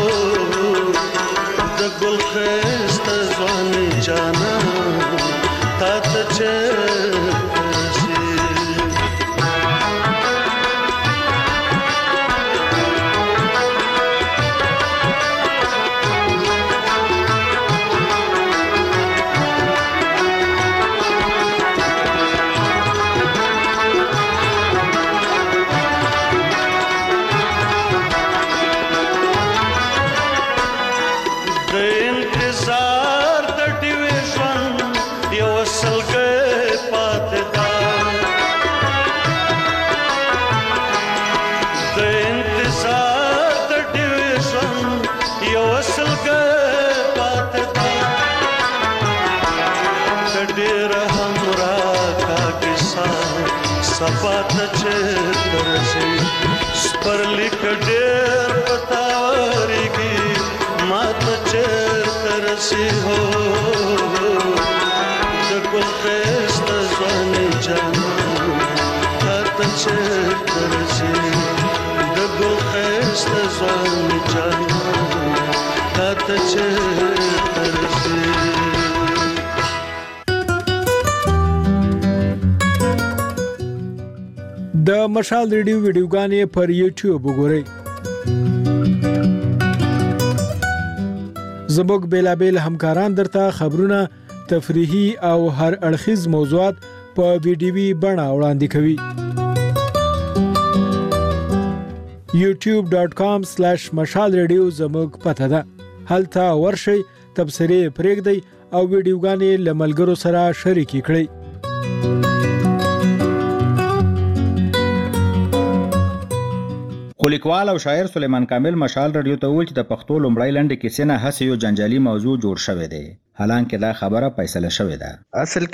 ګل خسته ځوان جانا تا ته چې سپات چې ترسي سپرلیک ډېر پتاوريږي ما ته چې ترسي هو د ګل خسته ځوان جانا تا ته چې ترسي د ګل خسته ځوان جانا تا د مشال ریډیو ویډیوګانې پر یوټیوب وګورئ. زموږ بیلابل همکاران درته خبرونه، تفریحي او هر اړخیز موضوعات په ویډیوي بڼه وړاندې کوي. یوټیوب ډاٹ کام سلیش مشال ریډیو زموږ پته ده. هلته ورشئ، تبصرې پرېږدئ او ویډیوګانې له ملګرو سره شریکې کړئ. خو لیکوال او شاعر سلیمان کامل مشال رادیو ته وویل چې د پښتو لومړی لنډې کیسې نه هسې یو جنجالي موضوع جوړ شوی دی، حالانکه دا خبره فیصله شوې ده. اصل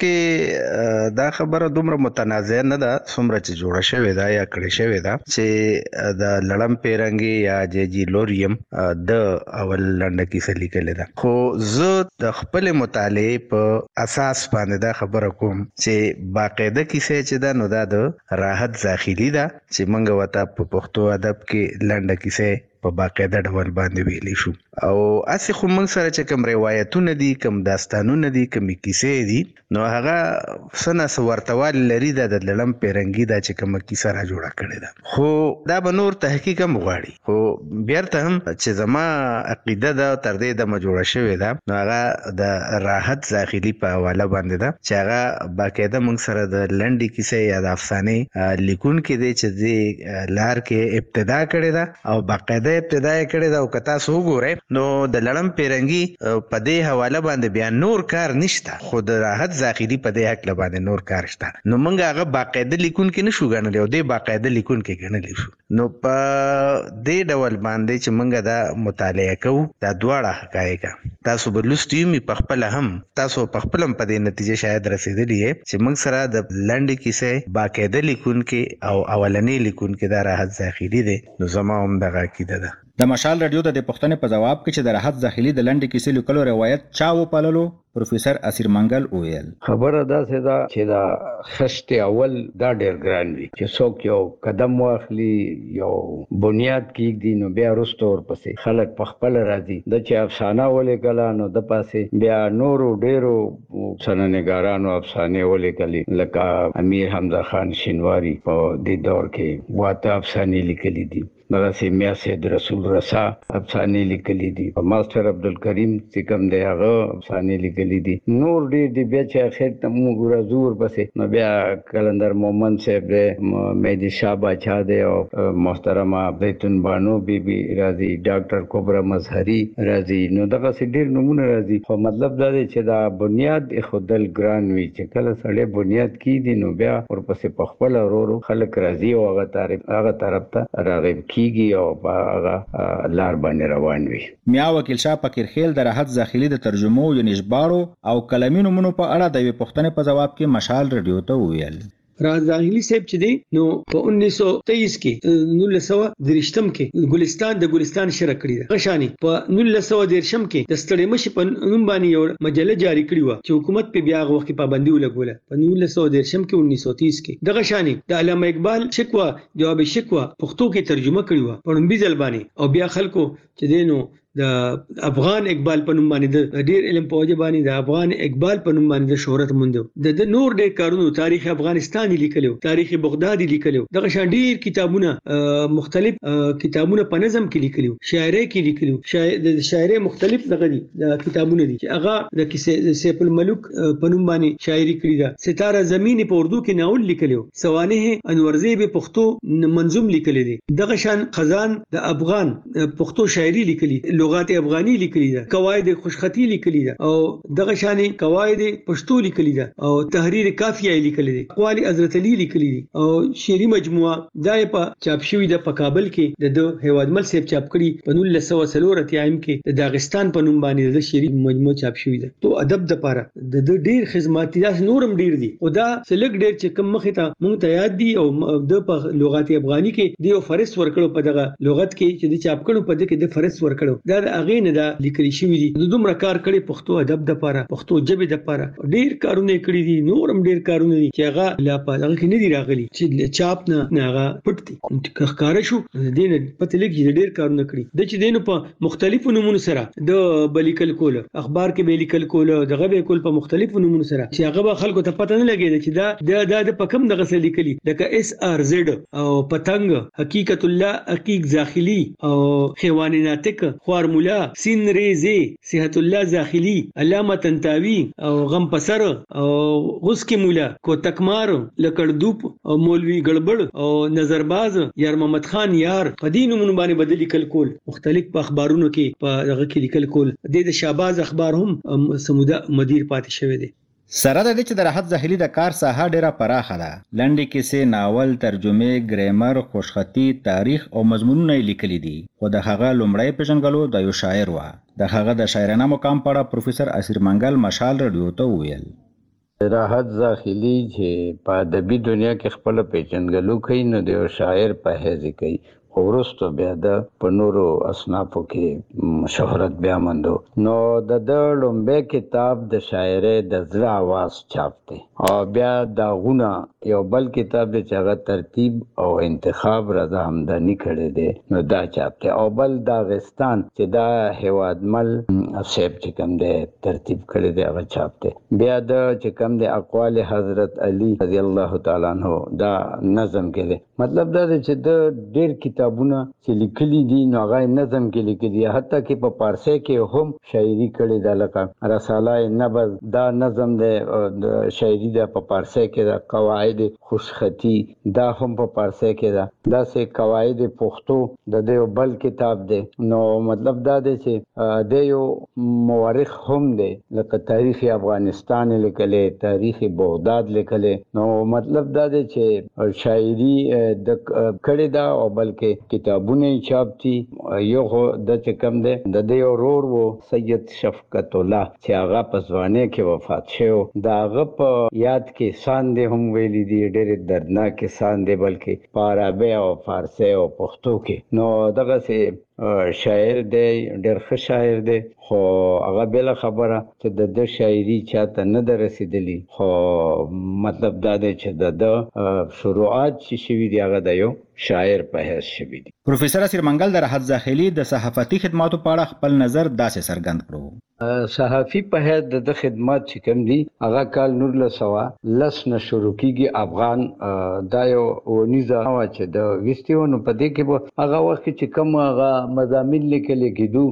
کې دا خبره دومره متنازع نه ده څومره چې جوړه شوې ده یا کړې شوې ده چې د لړم پیرنګي یا جیجی لوریم د اول لنډه کیسه لیکلې ده. خو زه د خپل مطالعه په اساس باندې دا خبره کوم چې باقاعده کیسه چې ده نو دا د راحت زاخیلی ده چې موږ وته په پښتو ادب کې لنډه کیسه په باقاعده ډول باندې ویلی شو. او اسی خو موږ سره چې کوم روایتونه دي، کوم داستانونه دي، کوم کیسې دي، نو هغه سنه سورتوال لري د لړم پیرنګي دا چې کوم کیسه را جوړه کړې ده. خو دا به نور تحقیق هم غواړي. خو بیرته هم چې زما عقیده ده تر دې د مجوړه شوې ده نو هغه د راحت زاخیلی په حواله باندې ده چې هغه باقاعده موږ سره د لنډې کیسې یا د افسانې لیکون کې دی چې د لار کې ابتدا کړې ده او باقاعده ابتدا کړې ده. او که تاسو وګورئ نو د لړم پیرنګي په دې حواله باندې بیا نور کار نشته، خو د راحت زاخیلی په دې حق باندې نور کار شته. نو موږ هغه باقاعده لیکون کې نشو ګڼلی او دې باقاعده لیکون کې ګڼلی شو. نو په دې ډول باندې چې موږ دا مطالعه کوو دا دواړه حقایق تاسو به لوستي یو په خپل هم تاسو په خپل هم په دې نتیجه شاید رسیدلی یې چې موږ سره د لنډې کیسې باقاعده لیکون کې او اولنې لیکون کې دا راحت زاخیلی دی. نو زما هم دغه عقیده ده. د مشال رادیو ته د پښتنې په جواب کې چې د راحت زاخیلی د لنډې کیسې لیکلو روایت چا وپاللو، پروفیسر اسیر منګل وویل خبره دا سه دا چې دا خشت اول دا ډېر ګران وي چې څوک یو قدم واخلي یو بنیاد کېږدي نو بیا وروسته ورپسې خلک په خپل راځي. د چې افسانه ولیکله نو د پاسې بیا نورو ډېرو افسانه‌نګارانو افسانې ولیکلې لکه امیر حمزه خان شینواري په دې دور کې واته افسانې لیکلې دي. دغسې میا سید رسول رسا افسانې لیکلې دي. ماسټر عبدالکریم چې کوم دی هغه افسانې لیکلې دي. نور ډېر دي. بیا چې اخر ته موږ راځو ورپسې نو بیا قلندر مومند صاحب دی، مهدي شاه باچا دی او محترمه زیتون بانو بیبي راځي، ډاکټر کبرا مظهري راځي. نو دغسې ډېر نومونه راځي. خو مطلب دا دی چې دا بنیاد ایښودل ګران وي چې کله سړی بنیاد کېږدي نو بیا ورپسې په خپله ورو ورو خلک راځي او هغه طرف ته راغب کیږي او هغه لار باندې روان وي. میا وکیل شاه فقیرخیل د راحت زاخیلی د ترجمو یا نشبارو او کلمي نومونو په اړه د یوې پوښتنې په جواب کې مشال رادیو ته وویل راحت زاخیلی صاحب چې دی نو په انیس سو تیئیس کې نولس سوه درشتم کې ګلستان د ګلستان شره کړې ده. غشاني په نولس سوه دیرشم کې د ستړي مشي په نوم باندې یو مجله جاری کړې و چې حکومت په بیا هغه وخت پابندي ولګوله په نولس سوه دیرشم کې انیس سو تیئیس کې. د غشاني د علامه اقبال شکوه جواب شکوه پښتو کې ترجمه کړې و په لومړي ځل باندې او بیا خلکو چې دی نو د افغان اقبال په نوم باندې د ډیر علم په وجه باندې د افغان اقبال په نوم باندې د شهرت موندو. د نور ډیر کارونو تاریخ افغانستان لیکلو، تاریخ بغداد لیکلو، دغه شان ډیر کتابونه مختلف کتابونه په نظم کې لیکلو، شاعري کې لیکلو، د شاعري مختلف دغه دي کتابونه دي چې هغه د کیسه سیف الملوک په نوم باندې شاعري کړی ده. ستاره زمینی په اردو کې ناول لیکلو، سوانح انورزی به پښتو منظوم لیکل دي. دغه شان خزان د افغان پښتو شاعري لیکلي، لغات افغاني لیکلي ده، قواعد خوشخطي لیکلي ده او دغه شانې قواعد پښتو لیکلي ده او تحریر کافیه لیکلي ده. اقوال حضرت علي لیکلي دي او شعري مجموعه دای په چاپ شوی ده په کابل کې د هیوادمل صاحب چاپ کړي په نولس سوه څلور اتیا کې د داغستان په نوم باندې د شعري مجموعه چاپ شوی ده. تو ادب د پاره د ډیر خدمات دي، نورم ډیر دي او دا سلګ ډیر چې کوم مخه ته مونږ ته یاد دي او د په لغات افغاني کې دی فرست ورکړو په دغه لغت کې چې د چاپ کړو په دغه کې د فرست ورکړو دا د اغه نه دا لیکل شوی دي د دومره کار کړي پښتو ادب د لپاره پښتو ژبه د لپاره ډیر کارونه کړي دي نورم ډیر کارونه دي چې هغه لا په هغه کې نه دي راغلي چې چاپ نه نه هغه پټ دي ښکار شو دین پته لګي ډیر کارونه کړي د چې دین په مختلفو نمونه سره د بلیکل کول اخبار کې بلیکل کول دغه به کول په مختلفو نمونه سره چې هغه خلکو ته پته نه لګي چې دا د د په کم دغه څه لیکلي لکه اس ار زد او پتنګ حقیقت الله حقیق داخلي او حیوان ناطق فارمولا سین ریزه صحت الله داخلي علامه تنتاوی او غم پسر او غس کې مولا کو تکمار لکړدوپ او مولوی ګړبړ او نظرباز یار محمد خان یار په دینو مون باندې بدلی کل کول مختلف په اخبارونو کې په دغه کې لیکل کول د شاباز اخبار هم سموده مدیر پاتې شوی دی. سره د دې چې د راحت زاهلي د کار ساحه ډیره پراخه ده لنډې کیسې ناول ترجمه ګرامر خوشخطي تاریخ او مضمونونه لیکلي دي خو د هغه لومړی پیژنګلو د یو شاعر و د هغه د شاعرانه مقام په اړه پروفیسور اسیر منګل مشال رادیو ته ویل راحت زاخیلی چې په ادبي دنیا کې خپل پیژنګلو کوي نو د یو شاعر په حیث کوي خو وروسته بیا د په نورو اصنافو کې شهرت بیا مندو نو د د لومبه کتاب د شاعرۍ د زړه आवाज چاپ دی او بیا دا غونه یو بل کتاب د چغه ترتیب او انتخاب رضا همدانی کړي دي نو دا چاپ دی او بل داغستان چې دا هوادمل سیب چې کوم دی ترتیب کړي دی هغه چاپ دی بیا د چې کوم دی اقوال حضرت علی رضی الله تعالی عنہ دا نظم کړي مطلب دا چې د ډیر کتابونه چې لیکلي دي نو هغه نظم کې لیکلي حتی کې په پارسی کې هم شاعري کړي دا لکه رساله نبض دا نظم دی شاعري دا په پارسی کې دا قواعد خوشخطي دا هم په پارسی کې دا دا سه قواعد پښتو د دیو بل کتاب دی نو مطلب دا دی چې د یو مورخ هم دی لکه تاریخ افغانستان لیکلې تاریخ بغداد لیکلې نو مطلب دا دی چې شاعري د کړي دا او بلکې کتابونه چاپ دي یو د چې کم دی د دیو رور وو سید شفقت الله چې هغه په ځواني کې وفات شو دا هغه په یاد کې سان دي هم ویلي دي ډېر دردناک سان دي بلکې په عربي او فارسی او پښتو کې نو دغه سه شاعر دی ډېر ښه شاعر دی خو هغه بل خبره چې د د شاعري چاته نه درسیدلی خو مطلب دا دی چې د شروعات چې شوي دی هغه د یو شاعر په حیث شوي دي. پروفیسور اسیر منګل د راحت زاخیلی د صحافتي خدماتو په اړه خپل نظر داسې څرګند کړو. صحافي په حیث د خدمات چې کوم دي هغه کال نور له سوا لس نه شروع کیږي افغان دا یو ونیزه او چې د وستیونو په دې کې به هغه وخت چې کوم هغه مضامین لیکل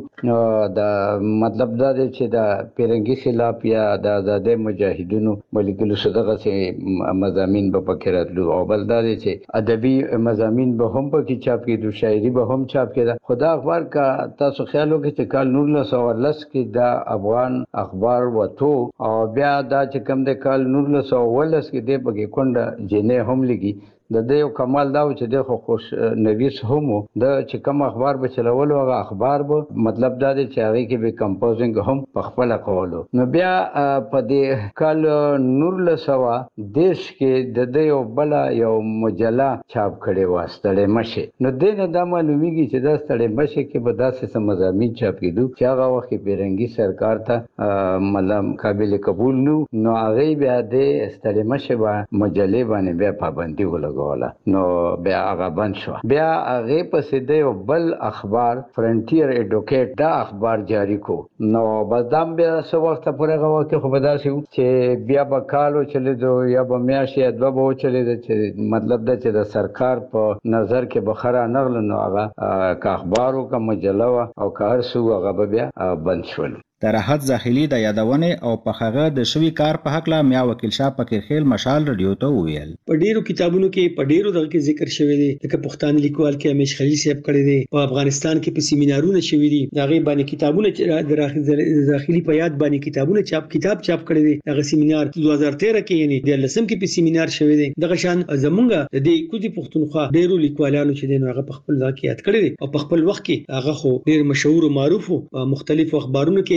کېدو د مطلب دا دی چې د پیرنګي خلاف یا د آزادۍ مجاهدینو ملګرو صدقه سي مضامین به پکې راتلو او بل دا دی چې ادبي مضامین به هم پکې چاپ کېدو شاعري به هم چاپ کېده خدا اخبار کا تاسو خیال وکړئ چې کال نور له سوا لس کې دا افغان اخبار وته او بیا دا چې کوم د کال نور له سوا ولس کې د پکې کونډه جنې هم لګي د دې یو کمال دا چې د خو خوش نویس هم د چې کوم اخبار به چلول او اخبار به مطلب دا دی چې هغه کې به کمپوزینګ هم په خپل کولو نو بیا په دې کال نور له سوا دیش کې د دې یو بل یو مجله چاپ کړي واسطه مشه نو دې نه دا معلومیږي چې دا ستړي مشه کې به داسې مضامین چاپ کېدو چې هغه وخت پیرنګي سرکار ته ملم قابل قبول نو نو هغه بیا د ستړي مشه با مجله باندې بیا پابندي ولګ غواړه نو بیا هغه بند شو بیا هغه په سیده یو بل اخبار فرنټیر ایډوکیټ دا اخبار جاری کو نو بازدام بیا څو وخت پورې غوا کې خو بداسي چې بیا به کالو چلے دو یا به میاشي ادو به چلے د چې مطلب دا چې د سرکار په نظر کې بخره نغل نو هغه کا اخبارو کا مجله او کار سو هغه بیا بند شول. د راحت زاخیلی د یادونې او په هغه د شوی کار په حق لا میا وکیل شاه فقیرخیل مشال رادیو ته ویل په ډیرو کتابونو کې په ډیرو دغه کې ذکر شوی دی لکه پښتانه لیکوال کې همیش خلیل صاحب کړی دی په افغانستان کې په سیمینارونو شوی دی دغه باندې کتابونه د راحت زاخیلی په یاد باندې کتابونه چاپ کتاب چاپ کړی دی دغه سیمینار دوه هزار تیرہ کې یعنی د لسم کې په سیمینار شوی دی دغه شان زمونږ د دې کوزي پښتونخوا ډیرو لیکوالانو چې دین هغه په خپل ځای کې یاد کړی دی او په خپل وخت کې هغه خو ډیر مشهور او معروف په مختلفو اخبارونو کې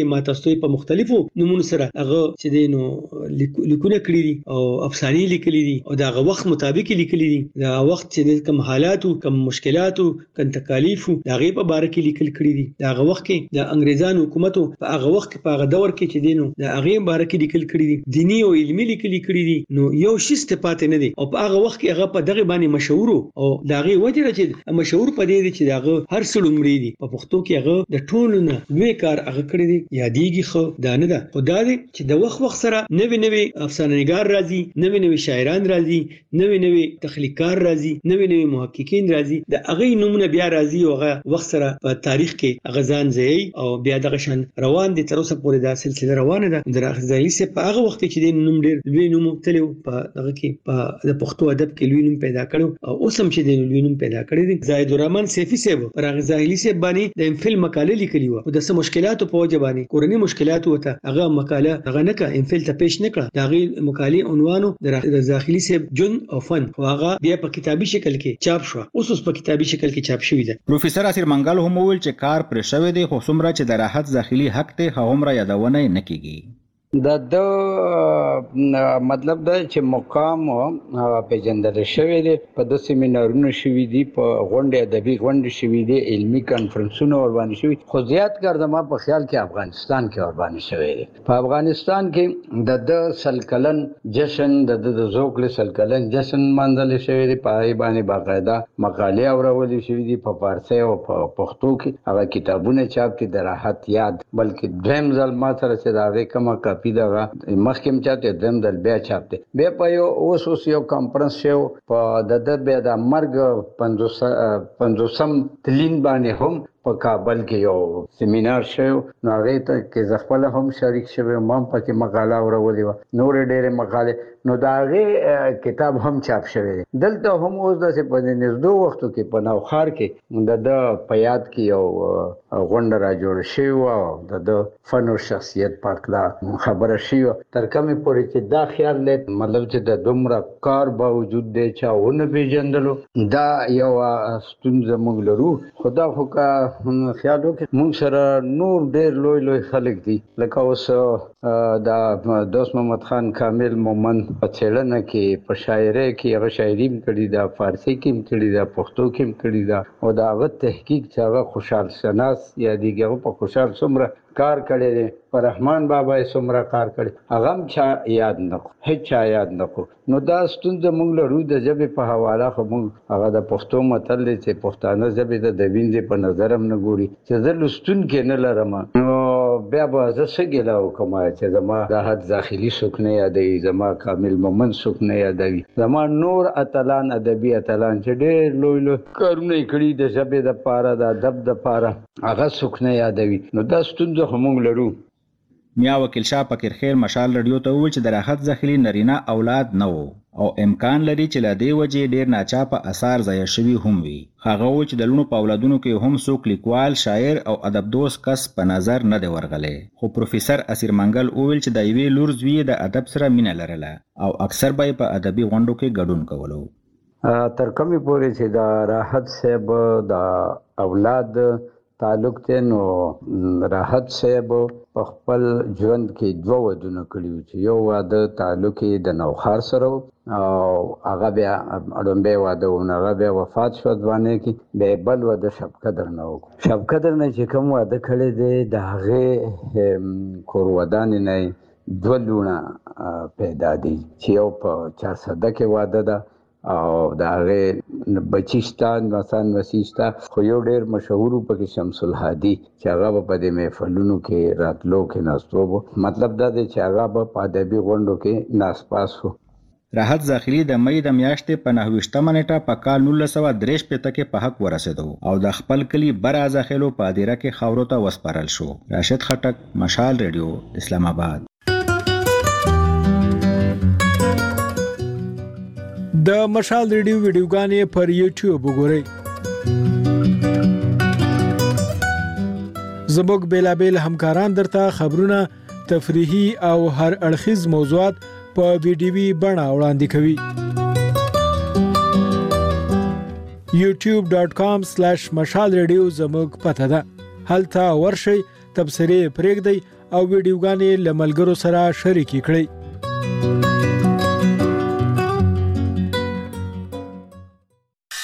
ما تاسو په مختلفو نمونه سره هغه چې دینو لیکونه کړی دي او افسانې لیکلي دي او دا وخت مطابق لیکلي دي دا وخت چې کوم حالات او کوم مشکلات او کوم تکالیف دا غي په باره کې لیکل کړی دي دا وخت کې د انګريزانو حکومت په هغه وخت په هغه دور کې چې دینو دا هغه باره کې لیکل کړی دي دینی او علمي لیکل کړی دي نو یو شی ست پاتې نه دي او په هغه وخت کې هغه په دغه باندې مشهور او دا غي وجه چې مشهور پدې دي چې دا هر څلومري دي په پښتو کې هغه د ټولو نه لوی کار هغه کړی دي یادېږي خو دا نه ده خدای دې چې د وخت وخت سره نوې نوې افسانه‌نګار راځي نوې نوې شاعران راځي نوې نوې تخلیقار راځي نوې نوې محققین راځي د هغه نمونه بیا راځي او هغه وخت سره په تاریخ کې غزان زئی او بیا دغه شان روان دي تر اوسه پورې دا سلسله روانه ده د راغزایلی سه په هغه وخت کې د نوم ډیر لوی نوم تلو په دغه کې په د پښتو ادب کې لوی نوم پیدا کړو او اوس هم چې د لوی نوم پیدا کړی دي زاهد الرحمن سیفی صاحب پر راغزایلی سه باندې د فلم مقاله لیکلی و او د سم مشکلاتو په وجه باندې کورنی مشکلات وته هغه مقاله هغه نه کا انفل ته پیش نکړه دا غي مقاله عنوانو د زاخلی سه جن او فن هغه بیا په کتابي شکل کې چاپ شو اوس اوس په کتابي شکل کې چاپ شوی دی پروفیسور اسیر منګل هم ویل چې کار پر شوی دی خو څومره چې د راحت داخلي حق ته هغومره یادونه نه کیږي دا د مطلب دا چې مقام پیژندل شوی دی په د سیمینارونو شوی دی په غونډه ادبي غونډه شوی دی علمي کانفرنسونو ور باندې شوی خو زیات کار د ما په خیال کې افغانستان کې ور باندې شوی دی په افغانستان کې د د سلکلن جشن د د زوکل سلکلن جشن منځل شوی دی په ای باندې باقاعده مقالې اورولې شوی دی په فارسی او په پښتو کې هغه کتابونه چاپ دي د راحت یاد بلکې دویم ځل ما سره چې دا کومه پیدا مخکم چاته دم دل بیا چاپته بیا په یو اوس اوس یو کانفرنس شو په د د بیا د مرګ پنځوسم تلین باندې هم په کابل کې یو سیمینار شو نو هغه ته کې زخپل هم شریک شوم مم پکې مقاله اورولې و نور ډېرې مقاله نو دا هغه کتاب هم چاپ شوی دلته هم اوس د په نږدې وختو کې په نوخار کې د د پیاد کې یو غونډه را جوړ شوی و د فن او شخصیت پاکلا خبره شي تر کومه پورې چې دا خیال لید مطلب چې د دومره کار باوجود دی چې ونه پیژندلو دا یو ستونزه موږ لرو خدا خو کا خیال وکړه موږ سره نور ډېر لوی لوی خلک دي لکه اوس دا دوست محمد خان کامل مومن په څېړنه کې په شاعرۍ کې هغه شاعري هم کړې ده فارسي کې هم کړې ده پښتو کې هم کړې ده او د هغه تحقیق چې هغه خوشحال شناس یادېږي هغه په خوشحال څومره کار کړی دی پر رحمان بابا یې څومره کار کړی هغه هم چا یاد نه کړو هیڅ چا یاد نه کړو نو دا ستونزه موږ لرو د ژبې په حواله خو موږ هغه د پښتو متل دی چې پښتانه ژبې ته د وینځې په نظر هم نه ګوري چې زه لوستونکی نه لرم نو بیا به زه څه ګیله وکړم چې زما راحت داخلي څوک نه یادوي زما کامل مومن څوک نه یادوي زما نور اتلان ادبي اتلان چې ډېر لوی لوی کارونه یې کړي د ژبې دپاره د ادب دپاره هغه څوک نه یادوي نو دا ستونزه خو موږ لرو میا وکیل شاه فقیر خیر مشال رادیو ته وویل چې د راحت داخلي نارینه اولاد نه وو او امکان لري چې له دې وجې ډېر ناچاپه اثار ضایع شوي هم وي هغه وویل چې د لوڼو په اولادونو کې هم څوک لیکوال شاعر او ادبدوست کس په نظر نه دی ورغلی خو پروفیسر اسیر منګل وویل چې د یوې لور زوی د ادب سره مینه لرله او اکثر به یې په ادبي غونډو کې ګډون کولو تر کومې پورې چې د راحت صاحب د اولاد تعلق ته نو راحت صاحب په خپل ژوند کې دوه ودونه کړي چې یو واده تعلق د نوخار سره او هغه بیا اډمبه واده او هغه بیا وفات شو ځوانه کې به بل واده شب قدر نه وکړ شب قدر نه چې کوم واده کړي دی د هغه کور ودان نه دوه لونه پیدا دي چې یو په چار سده کې واده ده او دا هغه بچیستان مثلا وسیستا خو یو ډېر مشهور پکې شمس الهادي چې هغه په دې محفلونو کې راتلو کې ناستو مطلب دا دی چې هغه په ادبي غونډو کې ناسپاس وو راحت داخلي د مې د میاشتې په نهویشتمه نیټه په کال نولس سوه درې شپېته کې په حق ورسېدو او د خپل کلي برازاخیلو په هدیره کې خاورو ته وسپارل شو راشد خټک مشال ریډیو اسلام آباد د مشال ریډیو ویډیوګانې پر یوټیوب وګورئ زموږ بیلابیل همکاران درته خبرونه تفریحي او هر اړخیز موضوعات په ویډیوي بڼه وړاندې کوي یوټیوب ډاٹ کام سلیش مشال ریډیو زموږ پته ده هلته ورشئ تبصرې پرېږدئ او ویډیوګانې له ملګرو سره شریکې کړئ.